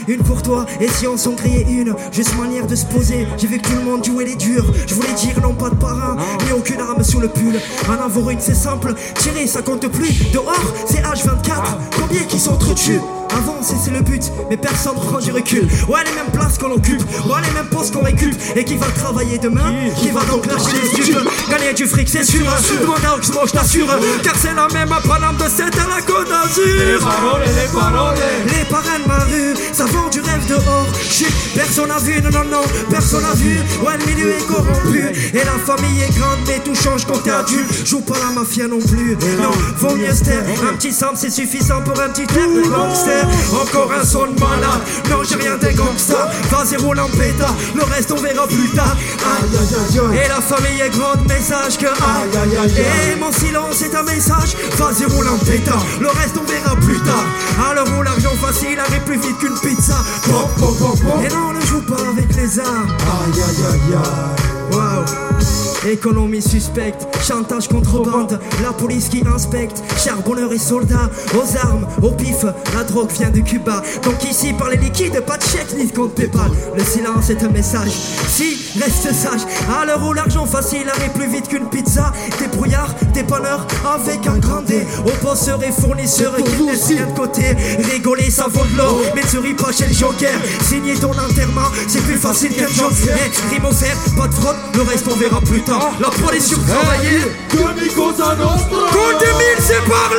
une pour toi. Et si on s'en créait une, juste manière de se poser. J'ai vu que tout le monde jouait les durs. Je voulais dire non, pas de parrain, ni aucune arme sous le pull. En avoir une, c'est simple, tirer ça compte plus. Dehors, c'est H vingt-quatre, combien qui s'entretuent. Avancer c'est le but, mais personne prend du recul. Ouais, les mêmes places qu'on occupe, ouais, les mêmes postes qu'on récup. Et qui va travailler demain, qui va donc lâcher les stupes. Gagner du fric c'est sûr, demande à Oxmo je t'assure. Car c'est la même à Paname de sept à la Côte d'Azur. Les paroles, les paroles. Les parrains de ma rue, ça vend du rêve dehors. Chut, personne n'a vu, non non non, personne n'a vu. Ouais, le milieu est corrompu, et la famille est grande, mais tout change quand t'es adulte. Joue pas la mafia non plus, non, vaut mieux se taire. Un petit simple c'est suffisant pour un petit air de gangster. Encore un son de malade, non j'ai rien des gangsters. Vas-y roule en pétard, le reste on verra plus tard. Aïe aïe aïe. Et la famille est grande, message que aïe aïe aïe. Et mon silence est un message, vas-y roule en pétard, le reste on verra plus tard. Alors où l'argent facile arrive plus vite qu'une pizza. Bon, bon, bon, bon. Et non ne joue pas avec les armes. Aïe aïe aïe aïe. Wow. Économie suspecte, chantage contrebande, la police qui inspecte, charbonneurs et soldats, aux armes, au pif, la drogue vient de Cuba. Donc ici par les liquides, pas de chèque ni de compte Paypal. Le silence est un message, si, reste sage. À l'heure où l'argent facile arrive plus vite qu'une pizza. Des brouillards, des panneurs avec un grand D. Opposeurs et fournisseurs qui ne laissent rien de côté. Rigoler ça vaut de l'or, mais tu ris pas chez le joker. Signer ton enterrement, c'est plus facile qu'un job. Eh, rime offert, pas de fraude, le reste on verra plus tard. La prod est surtravaillée. Compte deux mille c'est par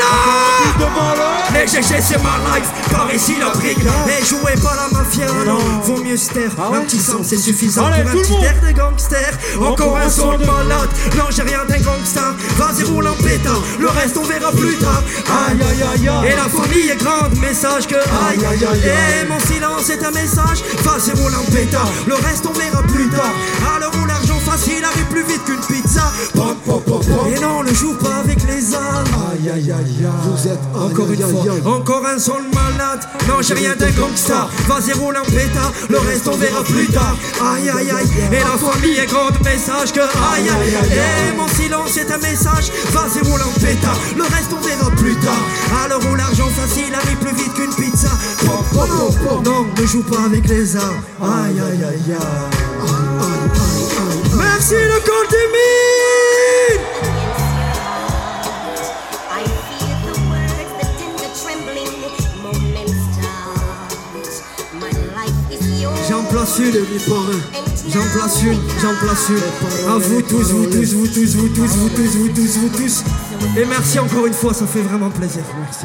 là. Les G G c'est ma life, par ici la brique. Et jouez pas la mafia, non, vaut mieux se taire. Un petit sang c'est suffisant pour un petit air de gangster. Encore un son de malade, non j'ai rien d'un gangster. Vas-y roule en pétard, le reste on verra plus tard. Aïe aïe aïe aïe. Et la famille est grande, message que aïe aïe aïe. Et mon silence est un message, vas-y roule en pétard, le reste on verra plus tard. Alors où l'argent facile arrive plus vite qu'une pizza. Pom, pom, pom, pom. Et non, ne joue pas avec les armes. Aïe aïe aïe aïe. Vous êtes encore aïe, une aïe, fois. Aïe. Encore un son de malade. Non, j'ai rien d'un gangsta. Vas-y roule en pétard, le reste on verra plus tard. Aïe aïe aïe. Et la famille est grande, message que aïe aïe aïe. Et mon silence est un message. Vas-y roule en pétard, le reste on verra plus tard. Alors où l'argent facile arrive plus vite qu'une pizza. Pom, pom, pom, pom. Non, ne joue pas avec les armes. Aïe aïe aïe aïe. Merci le compte des mille. J'en place une, j'en place une, j'en place une. À vous tous, vous tous, vous tous, vous tous, vous tous, vous tous, vous tous. Et merci encore une fois, ça fait vraiment plaisir. Merci.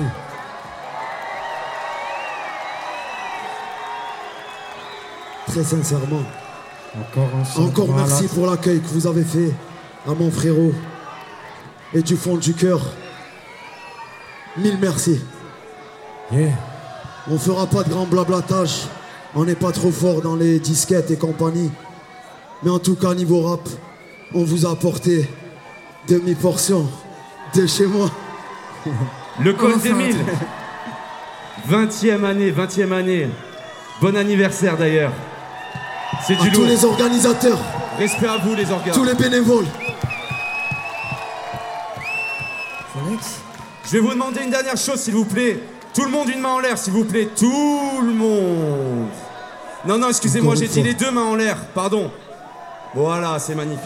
Très sincèrement. Encore, un Encore merci malade. Pour l'accueil que vous avez fait à mon frérot et du fond du cœur. Mille merci. Yeah. On fera pas de grand blablatage. On n'est pas trop fort dans les disquettes et compagnie. Mais en tout cas, niveau rap, on vous a apporté demi-portion de chez moi. Le Col des Mille. vingtième année, vingtième année. Bon anniversaire d'ailleurs. C'est du à lourd. Tous les organisateurs. Respect à vous les organisateurs. Tous les bénévoles. Je vais vous demander une dernière chose s'il vous plaît. Tout le monde une main en l'air s'il vous plaît. Tout le monde. Non, non, excusez-moi, j'ai dit les deux mains en l'air. Pardon. Voilà, c'est magnifique.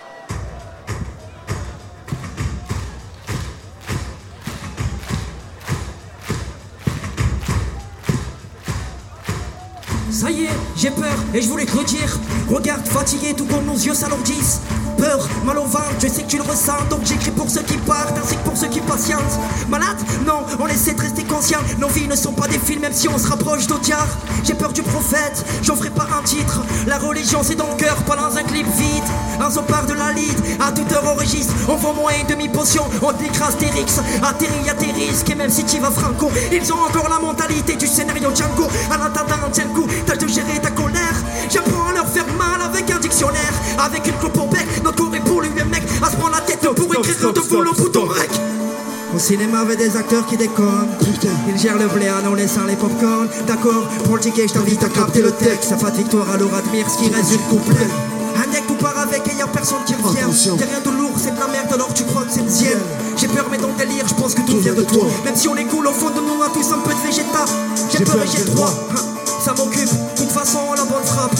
Ça y est, j'ai peur et je voulais te le dire. Regarde, fatigué, tout comme nos yeux s'alourdissent. Peur, mal au ventre, je sais que tu le ressens. Donc j'écris pour ceux qui partent ainsi que pour ceux qui patientent. Malade? Non, on essaie de rester conscient. Nos vies ne sont pas des films même si on se rapproche d'Audiard. J'ai peur du prophète, j'en ferai pas un titre. La religion c'est dans le cœur, pas dans un clip vide. Un son part de la lead, à toute heure on registre. On vend moins une demi-potion, on décrase tes rixes. Atterris à tes risques et même si tu vas franco, ils ont encore la mentalité du scénario Django. En attendant, tiens le coup, tâche de gérer ta colère. J'apprends à leur faire mal avec un dictionnaire. Avec une clope au bec, notre corps est pour lui un mec. À se prendre la tête pour écrire un de boule au bouton rec. Au cinéma avec des acteurs qui déconnent. Putain. Ils gèrent le blé en laissant les popcorn. D'accord, pour le ticket je t'invite à capter le texte. Ça pas de victoire alors admire ce qui reste une couplet. Un deck tout part avec et y'a personne qui revient. Y'a rien de lourd, c'est de la merde alors tu crois que c'est le ciel. J'ai peur mais dans le délire, je pense que tout vient de toi. Même si on est cool au fond de nous on a tous un peu de végéta. J'ai peur et j'ai droit. Ça m'en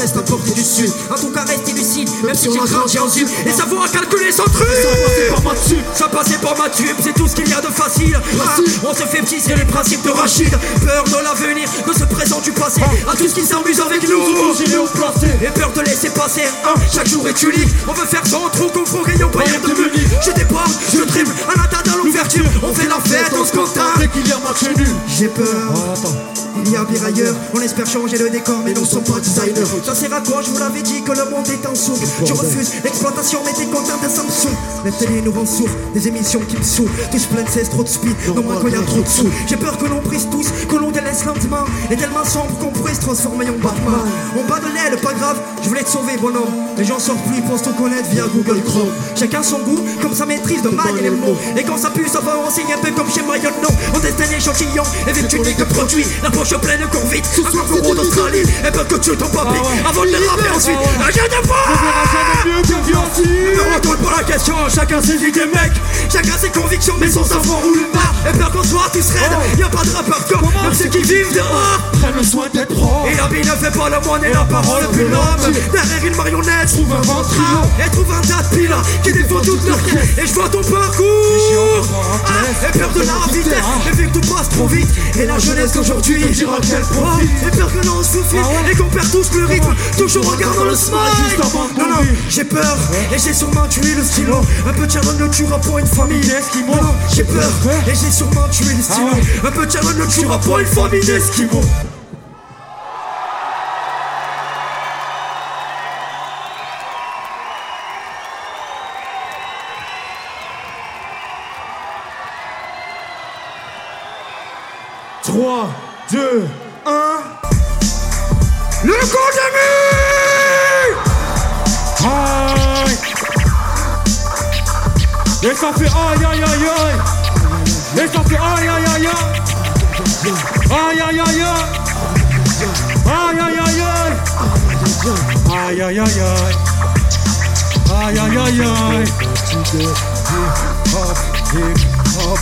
reste à portée du sud. En tout cas restez lucide, même si j'ai grandi en sud. Et savoir à calculer son truc. Ça passait par ma tube, c'est tout ce qu'il y a de facile. Ah, on se fait petit, c'est les principes de Rachid. Peur de l'avenir, de ce présent du passé. À tout ce qui s'amuse avec nous. Et peur de laisser passer un, chaque jour est unique. On veut faire sans trop confort, ayant pas rien de plus. Je départ, je dribble, un atteint dans l'ouverture. On fait la fête, on se contente. J'ai peur. Il y a pire ailleurs, on espère changer le décor, mais nous sommes pas designers. Ça sert à quoi, je vous l'avais dit que le monde est en soupe. Je refuse l'exploitation, mais t'es content de Samsung. La télé nous rend sourds, des émissions qui me saoulent. Tous plein de cesse, trop de speed, non moins quand y a trop de sous. J'ai peur que l'on brise tous, que l'on délaisse lentement. Et tellement sombre qu'on pourrait se transformer en Batman. On bat de l'aile, pas grave, je voulais te sauver, bonhomme. Les gens sortent plus, ils pensent tout connaître via Google Chrome. Chacun son goût, comme sa maîtrise de manier les mots. Et quand ça pue, ça va enseigner un peu comme chez Mayon. Non, on destine l'échantillon, avec unique de produit. La poche pleine, cours vite, ce soir pour d'Australie. Et peur que tu t'en papes avant de les rapper ensuite. Un jeu de fois, ne retourne pas la question, chacun ses idées mec. Chacun ses convictions, mais sans savoir où le bat. Et peur qu'on soit tous raides, y'a pas de rappeur comme même ceux qui vivent dehors prennent le soin d'être propre. Et l'habit ne fait pas le moine et la parole plus l'homme. Derrière une marionnette, trouve un ventre et trouve un tas de piles qui défend toute leur quête. Et je vois ton parcours ah, et peur de la vitesse, et vu que tout passe trop vite. Et la jeunesse d'aujourd'hui dira qu'elle profite. Et peur que l'on se faufile et qu'on perd tous le rythme. Toujours regardant le smile. Non non, j'ai peur et j'ai sûrement tué le stylo. Un peu de Sharon le tuera pour une famille d'Eskimo. Non, j'ai peur et j'ai sûrement tué le stylo. Un peu de Sharon le tuera pour une famille d'Eskimo. trois, deux, un. Le coup de mue. Aïe. Et ça fait aïe aïe aïe aïe. Et ça fait aïe aïe aïe aïe. Aïe aïe aïe aïe. Aïe aïe aïe aïe. Aïe aïe aïe aïe. Aïe aïe aïe aïe. Hip hop, hip hop.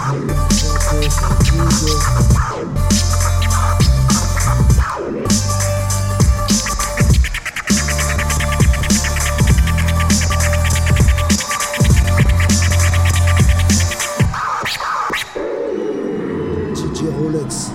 D J Rolex.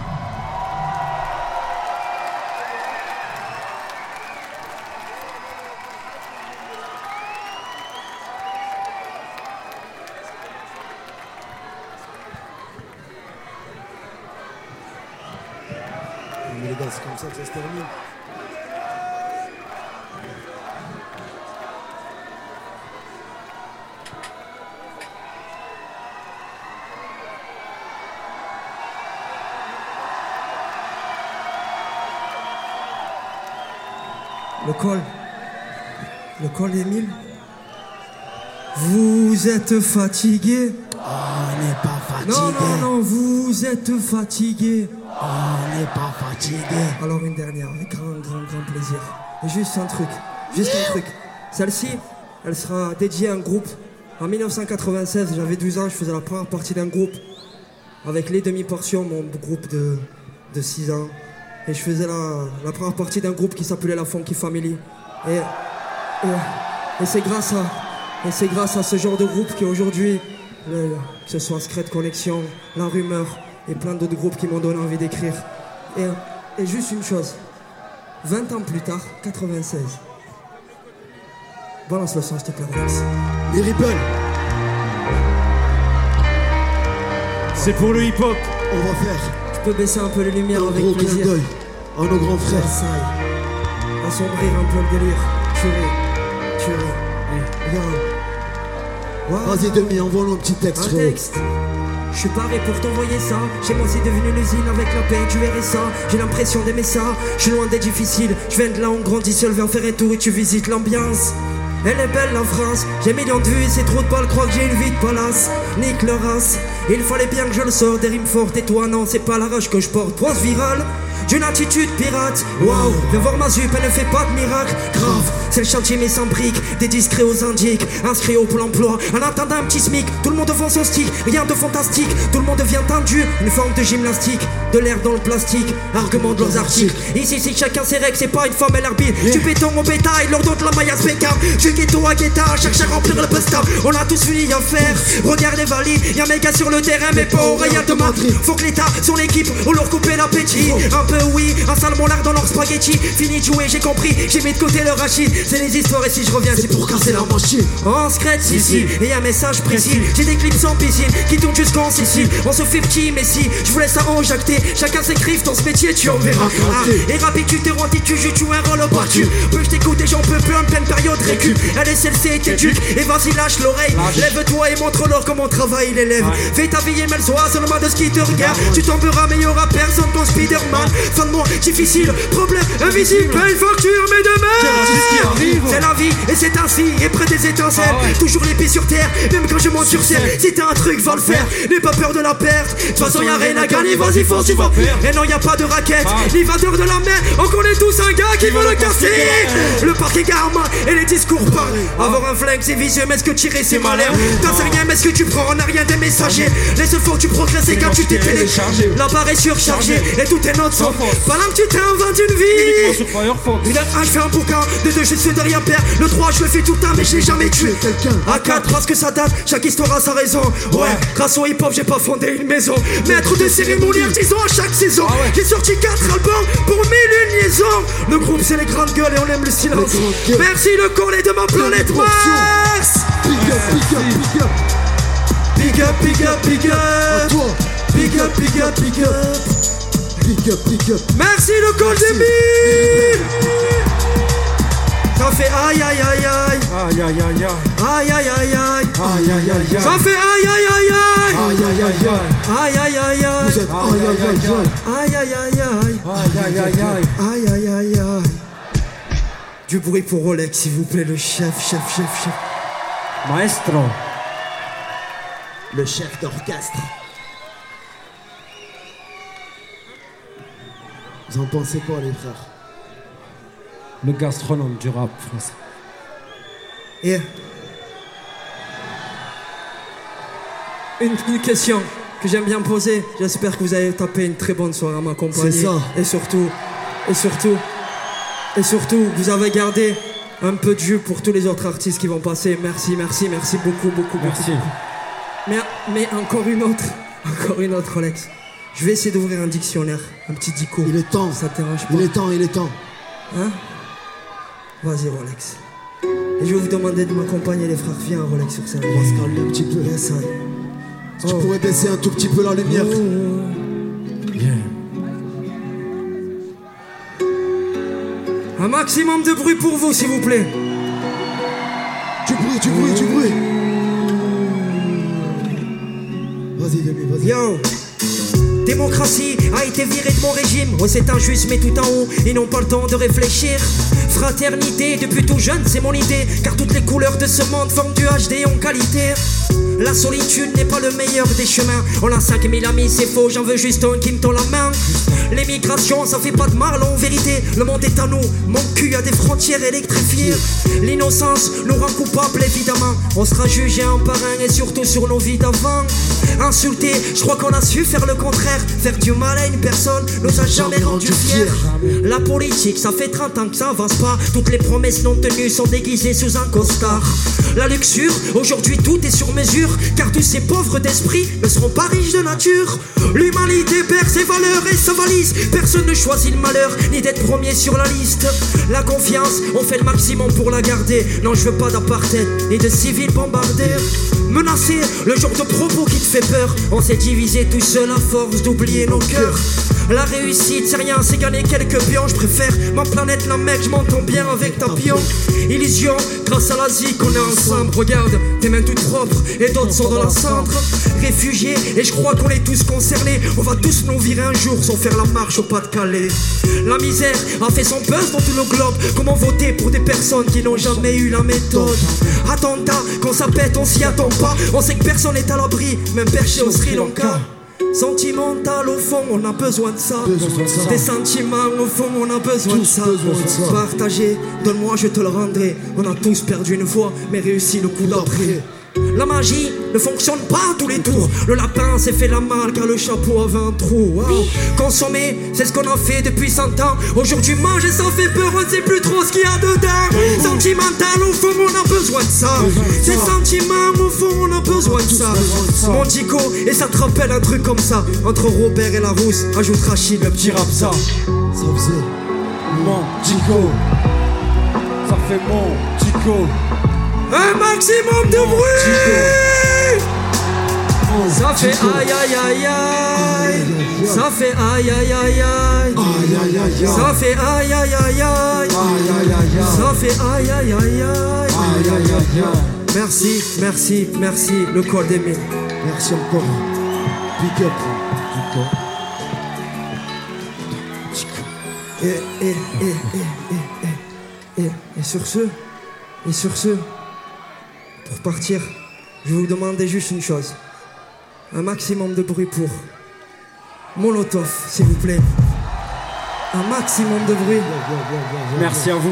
Mais les gars, c'est comme ça que ça se termine. Le col. Le col d'Émile. Vous êtes fatigué? On n'est pas fatigué. Non, non, non, vous êtes fatigué. On n'est pas fatigué. Alors une dernière, avec grand, grand, grand plaisir. Et juste un truc, juste un truc. Celle-ci, elle sera dédiée à un groupe. En mille neuf cent quatre-vingt-seize, j'avais douze ans, je faisais la première partie d'un groupe. Avec les demi-portions, mon groupe de, de six ans. Et je faisais la, la première partie d'un groupe qui s'appelait la Funky Family. Et, et, et c'est grâce à, et c'est grâce à ce genre de groupe qu'aujourd'hui, le, que ce soit Secret Connection, La Rumeur et plein d'autres groupes qui m'ont donné envie d'écrire. Et, et juste une chose, vingt ans plus tard, quatre-vingt-seize. Balance le son, s'il te plaît, Rolex. Les Ripples. C'est pour le hip-hop. On va faire. Tu peux baisser un peu les lumières un avec gros plaisir. clin d'œil à nos grands frères. Versailles. Assombrir un peu le délire. Tuer. Tuer. Regarde. Wow. Vas-y, Demi, envoie-nous un petit texte. Un frérot. texte. Je suis paré pour t'envoyer ça. Chez moi c'est devenu l'usine avec la paix du R S A. J'ai l'impression d'aimer ça. Je suis loin d'être difficile. Je viens de là, on grandit seul, viens faire un tour et tu visites l'ambiance. Elle est belle la France, j'ai millions de vues et c'est trop de balles, crois que j'ai une vie de palace. Nique leur race, il fallait bien que je le sorte, des rimes fortes et toi non, c'est pas la rage que je porte. Poisse virale, d'une attitude pirate. Waouh, viens voir ma jupe, elle ne fait pas de miracle. Grave, c'est le chantier mais sans briques, des discrets aux indiques, inscrits au pôle emploi. En attendant un petit smic, tout le monde vend son stick, rien de fantastique, tout le monde devient tendu, une forme de gymnastique. de l'air dans le plastique, argument de leurs articles. Ici si chacun ses règles, c'est pas une femme et l'arbitre. Tu béton au bétail, leur donne la maille à spécam. Du ghetto à guetta, cherche à remplir le posta. On a tous fini à faire, regarde les valides. Y'a mes gars sur le terrain mais pas au Real de Madrid. Faut que l'état, son équipe, on leur coupe l'appétit. Un peu oui, un sale molar dans leur spaghetti. Fini de jouer, j'ai compris, j'ai mis de côté le rachis. C'est les histoires et si je reviens c'est pour casser la machine. On secrète ici, et un message précis. J'ai des clips sans piscine, qui tournent jusqu'en Sicile. On se fait petit mais si, je vous laisse à enjacter. Chacun s'écrive dans ce métier, tu en verras. Ah, et rapide, tu te rends, tu joues, tu un rôle au battu. Peux je t'écoute et j'en peux plus en pleine période récup. Elle est celle-ci et t'es duc, et vas-y lâche l'oreille. Lève-toi et montre-leur comment travaille l'élève. Fais ta vie et mets le soir seulement de ce qui te regarde. Tu tomberas mais y'aura personne comme Spider-Man. Fin de mois difficile, problème invisible. Paye facture mais demain c'est la vie et c'est ainsi. Et près des étincelles, ah ouais. Toujours les pieds sur terre. Même quand je monte sur scène, si t'as un truc va le faire. N'aie pas peur de la perte. De toute façon y'a rien à gagner, vas-y fonce tu vas faire. Et non y'a pas de raquette, ah. Ni vendeur de la mer. On connaît tous un gars qui veut le casser. Le parquet garma et les discours parlent. Avoir un flingue c'est vicieux mais ce que tirer c'est malin. T'as sais rien mais ce que tu prends on a rien des messagers. Les seules fois où tu progresses c'est quand tu t'es téléchargé. La barre est surchargée et tout est notre sang. Pendant que tu t'inventes une vie. Une un je fais un bouquin, de deux je suis de rien perdre. Le trois je le fais tout le temps mais je l'ai jamais tué quelqu'un. À quatre parce que ça date, chaque histoire a sa raison. Ouais, grâce au hip hop j'ai pas fondé une maison. Maître de cérémonie artisan à chaque saison. J'ai sorti quatre albums pour mille une liaisons. Le groupe c'est les grandes gueules et on aime le silence. Merci le collet de ma planète Mars. Big up, big up, big up. Big up, big up, big up. À toi. Big up, big up, big up. Big up, big up. Merci le col des mille. Ça fait aïe aïe aïe aïe. Aïe aïe aïe aïe. Aïe aïe aïe aïe. Aïe aïe aïe aïe. Ça fait aïe aïe aïe aïe. Aïe aïe aïe aïe. Aïe aïe aïe aïe. Vous êtes aïe aïe aïe aïe. Aïe aïe aïe aïe. Aïe aïe aïe aïe. Aïe aïe aïe aïe. Du bruit pour Rolex s'il vous plaît, le chef, chef, chef, chef. Maestro. Le chef d'orchestre. Vous en pensez quoi les frères? Le gastronome du rap français. Yeah. Une, une question que j'aime bien poser. J'espère que vous avez tapé une très bonne soirée à ma compagnie. C'est ça. Et surtout, et surtout, et surtout, vous avez gardé un peu de jus pour tous les autres artistes qui vont passer. Merci, merci, merci beaucoup, beaucoup, merci. beaucoup. Mais, mais encore une autre, encore une autre, Rolex. Je vais essayer d'ouvrir un dictionnaire, un petit dico. Il est temps. Ça te dérange pas? Il est temps, il est temps. Hein? Vas-y, Rolex. Et je vais vous demander de m'accompagner, les frères. Viens, Rolex, sur scène. On va se calmer un petit peu. Yes, I. Si tu pourrais baisser un tout petit peu la lumière. Yeah. Un maximum de bruit pour vous, s'il vous plaît. Du bruit, du bruit, du bruit. Vas-y, Demi, vas-y. Yo. Démocratie a été virée de mon régime. Ouais, c'est injuste, mais tout en haut, ils n'ont pas le temps de réfléchir. Fraternité, depuis tout jeune, c'est mon idée. Car toutes les couleurs de ce monde forment du H D en qualité. La solitude n'est pas le meilleur des chemins. On a cinq mille amis, c'est faux, j'en veux juste un qui me tend la main. L'émigration, ça fait pas de mal en vérité. Le monde est à nous, mon cul a des frontières électrifiées. L'innocence nous rend coupables évidemment. On sera jugé un par un et surtout sur nos vies d'avant. Insulté, je crois qu'on a su faire le contraire. Faire du mal à une personne nous a jamais rendu fiers. La politique, ça fait trente ans que ça avance pas. Toutes les promesses non tenues sont déguisées sous un costard. La luxure, aujourd'hui tout est sur mesure. Car tous ces pauvres d'esprit ne seront pas riches de nature. L'humanité perd ses valeurs et sa valise. Personne ne choisit le malheur, ni d'être premier sur la liste. La confiance, on fait le maximum pour la garder. Non, je veux pas d'apartheid, ni de civils bombardés. Menacer, le genre de propos qui te fait peur. On s'est divisé tout seul à force d'oublier nos cœurs. La réussite, c'est rien, c'est gagner quelques pions. Je préfère ma planète, la mec, je m'entends bien avec ta pion. Illusion, grâce à l'Asie qu'on est ensemble. Regarde, tes mains toutes propres et d'autres sont dans la cendre. Réfugiés, et je crois qu'on est tous concernés. On va tous nous virer un jour sans faire la marche au Pas-de-Calais. La misère a fait son buzz dans tout le globe. Comment voter pour des personnes qui n'ont jamais eu la méthode? Attentat, quand ça pète, on s'y attend pas. On sait que personne n'est à l'abri, même perché au Sri Lanka. Sentimental, au fond, on a besoin de ça. Besoin de ça. Des sentiments, au fond, on a besoin de ça. besoin de ça. Partager, donne-moi, je te le rendrai. On a tous perdu une fois, mais réussi le coup d'après. La magie ne fonctionne pas à tous les tours. Le lapin s'est fait la malle car le chapeau avait un trou. Wow. Consommer, c'est ce qu'on a fait depuis cent ans. Aujourd'hui manger ça fait peur, on ne sait plus trop ce qu'il y a dedans. Sentimental, au fond on a besoin de ça. Ces sentiments, au fond on a besoin de ça. Mon Chico, et ça te rappelle un truc comme ça. Entre Robert et la Rousse, ajoute Rachid, le petit rap ça. Ça faisait mon Chico. Ça fait mon Chico. Un maximum de bruit. Ça fait aïe aïe aïe aïe. Ça fait aïe aïe aïe aïe. Ça fait aïe aïe aïe aïe. Ça fait aïe aïe aïe aïe. Merci, merci, merci, le col des mille. Merci encore. Big up. Et, et, et, et, et, et, et, et sur ce, et sur ce, pour partir, je vais vous demander juste une chose. Un maximum de bruit pour Molotov, s'il vous plaît. Un maximum de bruit. Merci à vous.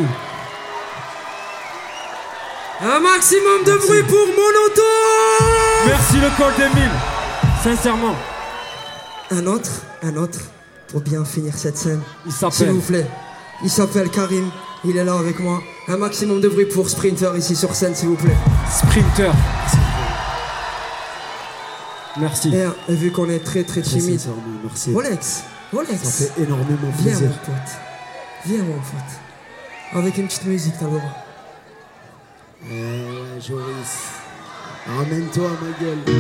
Un maximum de Merci. bruit pour Molotov. Merci le col des mille. Sincèrement. Un autre, un autre, pour bien finir cette scène. Il s'appelle. S'il vous plaît. Il s'appelle Karim. Il est là avec moi. Un maximum de bruit pour Sprinter ici sur scène, s'il vous plaît. Sprinter. Merci. Et, et vu qu'on est très très timide. Merci. Rolex, Rolex. Ça fait énormément plaisir. Viens mon pote. Viens mon pote. Avec une petite musique, t'as le droit. Eh ouais, Joris. Ramène-toi, ma gueule.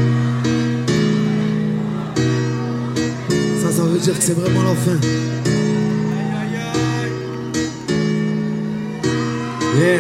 Ça, ça veut dire que c'est vraiment la fin. Yeah.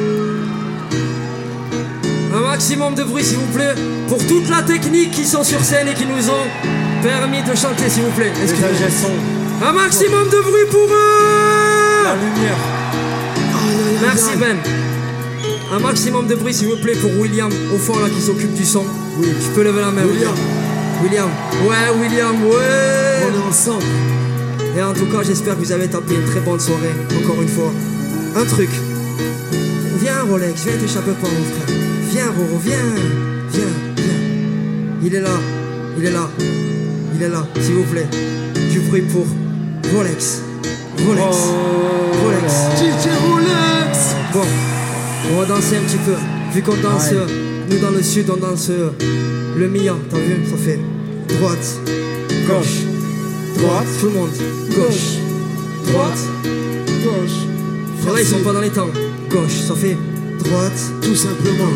Un maximum de bruit s'il vous plaît pour toute la technique qui sont sur scène et qui nous ont permis de chanter s'il vous plaît. Un maximum de bruit pour eux. La lumière. Merci Ben. Un maximum de bruit s'il vous plaît pour William au fond là qui s'occupe du son. Oui. Tu peux lever la main William. William. Ouais William, ouais. On est ensemble. Et en tout cas j'espère que vous avez tapé une très bonne soirée. Encore une fois. Un truc. Viens Rolex, viens t'échapper pas mon frère. Viens Roro, viens, viens, viens. Il est là, il est là, il est là, s'il vous plaît. Du bruit pour Rolex. Rolex. Oh, Rolex. D J Rolex. Bon, on va danser un petit peu. Vu qu'on danse, ouais. Nous dans le sud, on danse le Mia, t'as vu? Ça fait droite, gauche, droite, tout le monde. Gauche, droite, gauche. Et là, ils sont pas dans les temps. Gauche, ça fait droite, tout simplement.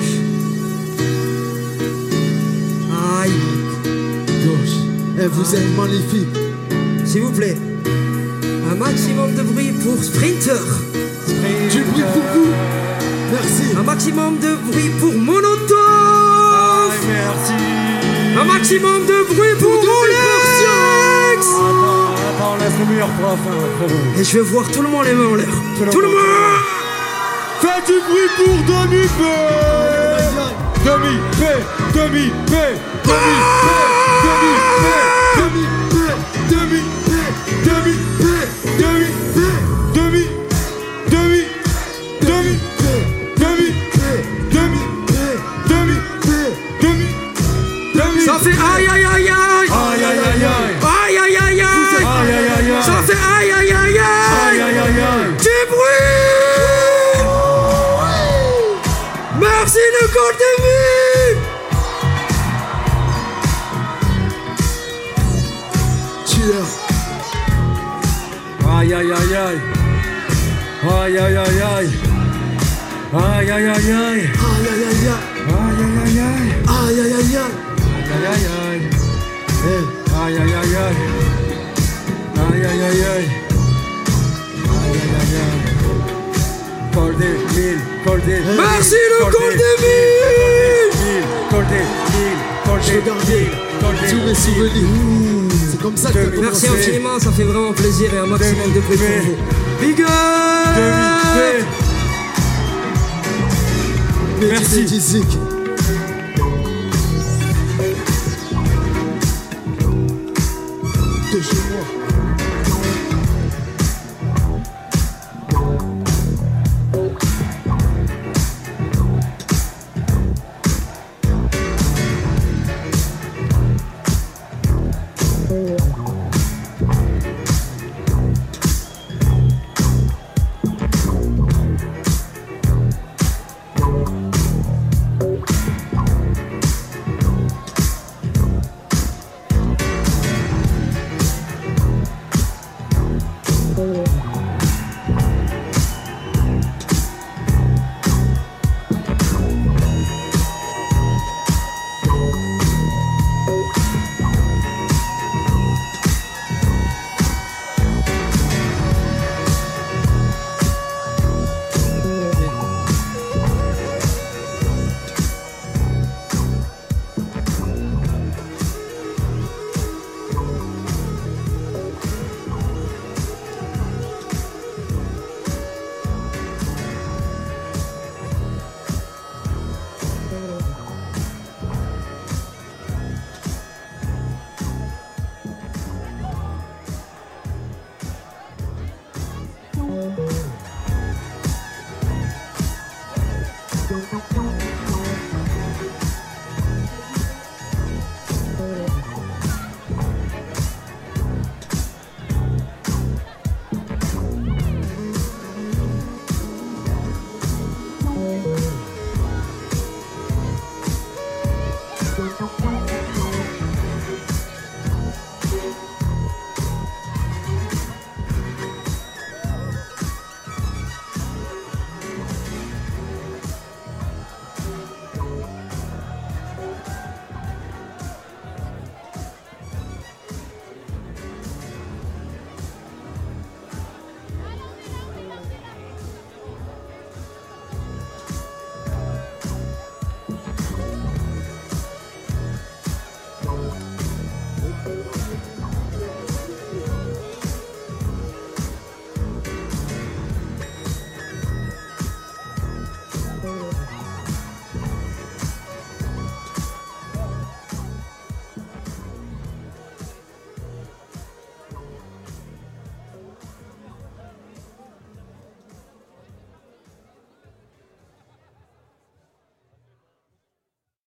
Aïe. Gauche. Et vous êtes magnifique. S'il vous plaît, un maximum de bruit pour Sprinter. Sprinter. Du bruit beaucoup. Merci. Un maximum de bruit pour Molotov. Ah, merci. Un maximum de bruit pour Rolex. Attends, attends, laisse le meilleur pour la fin. Et je vais voir tout le monde les mains en l'air. Tout, tout le monde. Faites du bruit pour Demi-P. Demi-P, Demi-P, Demi-P, Demi-P, Demi-P, Demi-P, Demi-P, Demi-P, Demi, Demi, Demi, Demi, Demi, Demi, Demi, Demi. Ça fait aïe aïe aïe aïe. Aïe aïe aïe aïe. Aïe aïe aïe aïe. Aïe aïe aïe aïe. Ça fait aïe aïe aïe aïe. Aïe aïe aïe aïe. Du bruit. Merci le corps de vie. Cheer. Aïe aïe aïe aïe. Aïe aïe aïe aïe. Aïe aïe aïe aïe. Aïe aïe aïe aïe. Aïe aïe aïe aïe. Aïe aïe aïe aïe. Aïe aïe aïe. Eh. Aïe aïe aïe aïe. Aïe aïe aïe aïe. Aïe aïe aïe aïe. Col des mille, col des mille. Merci le col des mille. Col des mille, col des mille, col des tous mes souvenirs. C'est comme ça que t'as Merci commencé. infiniment, ça fait vraiment plaisir et un maximum de bruit pour vous. Big up. Merci. Merci.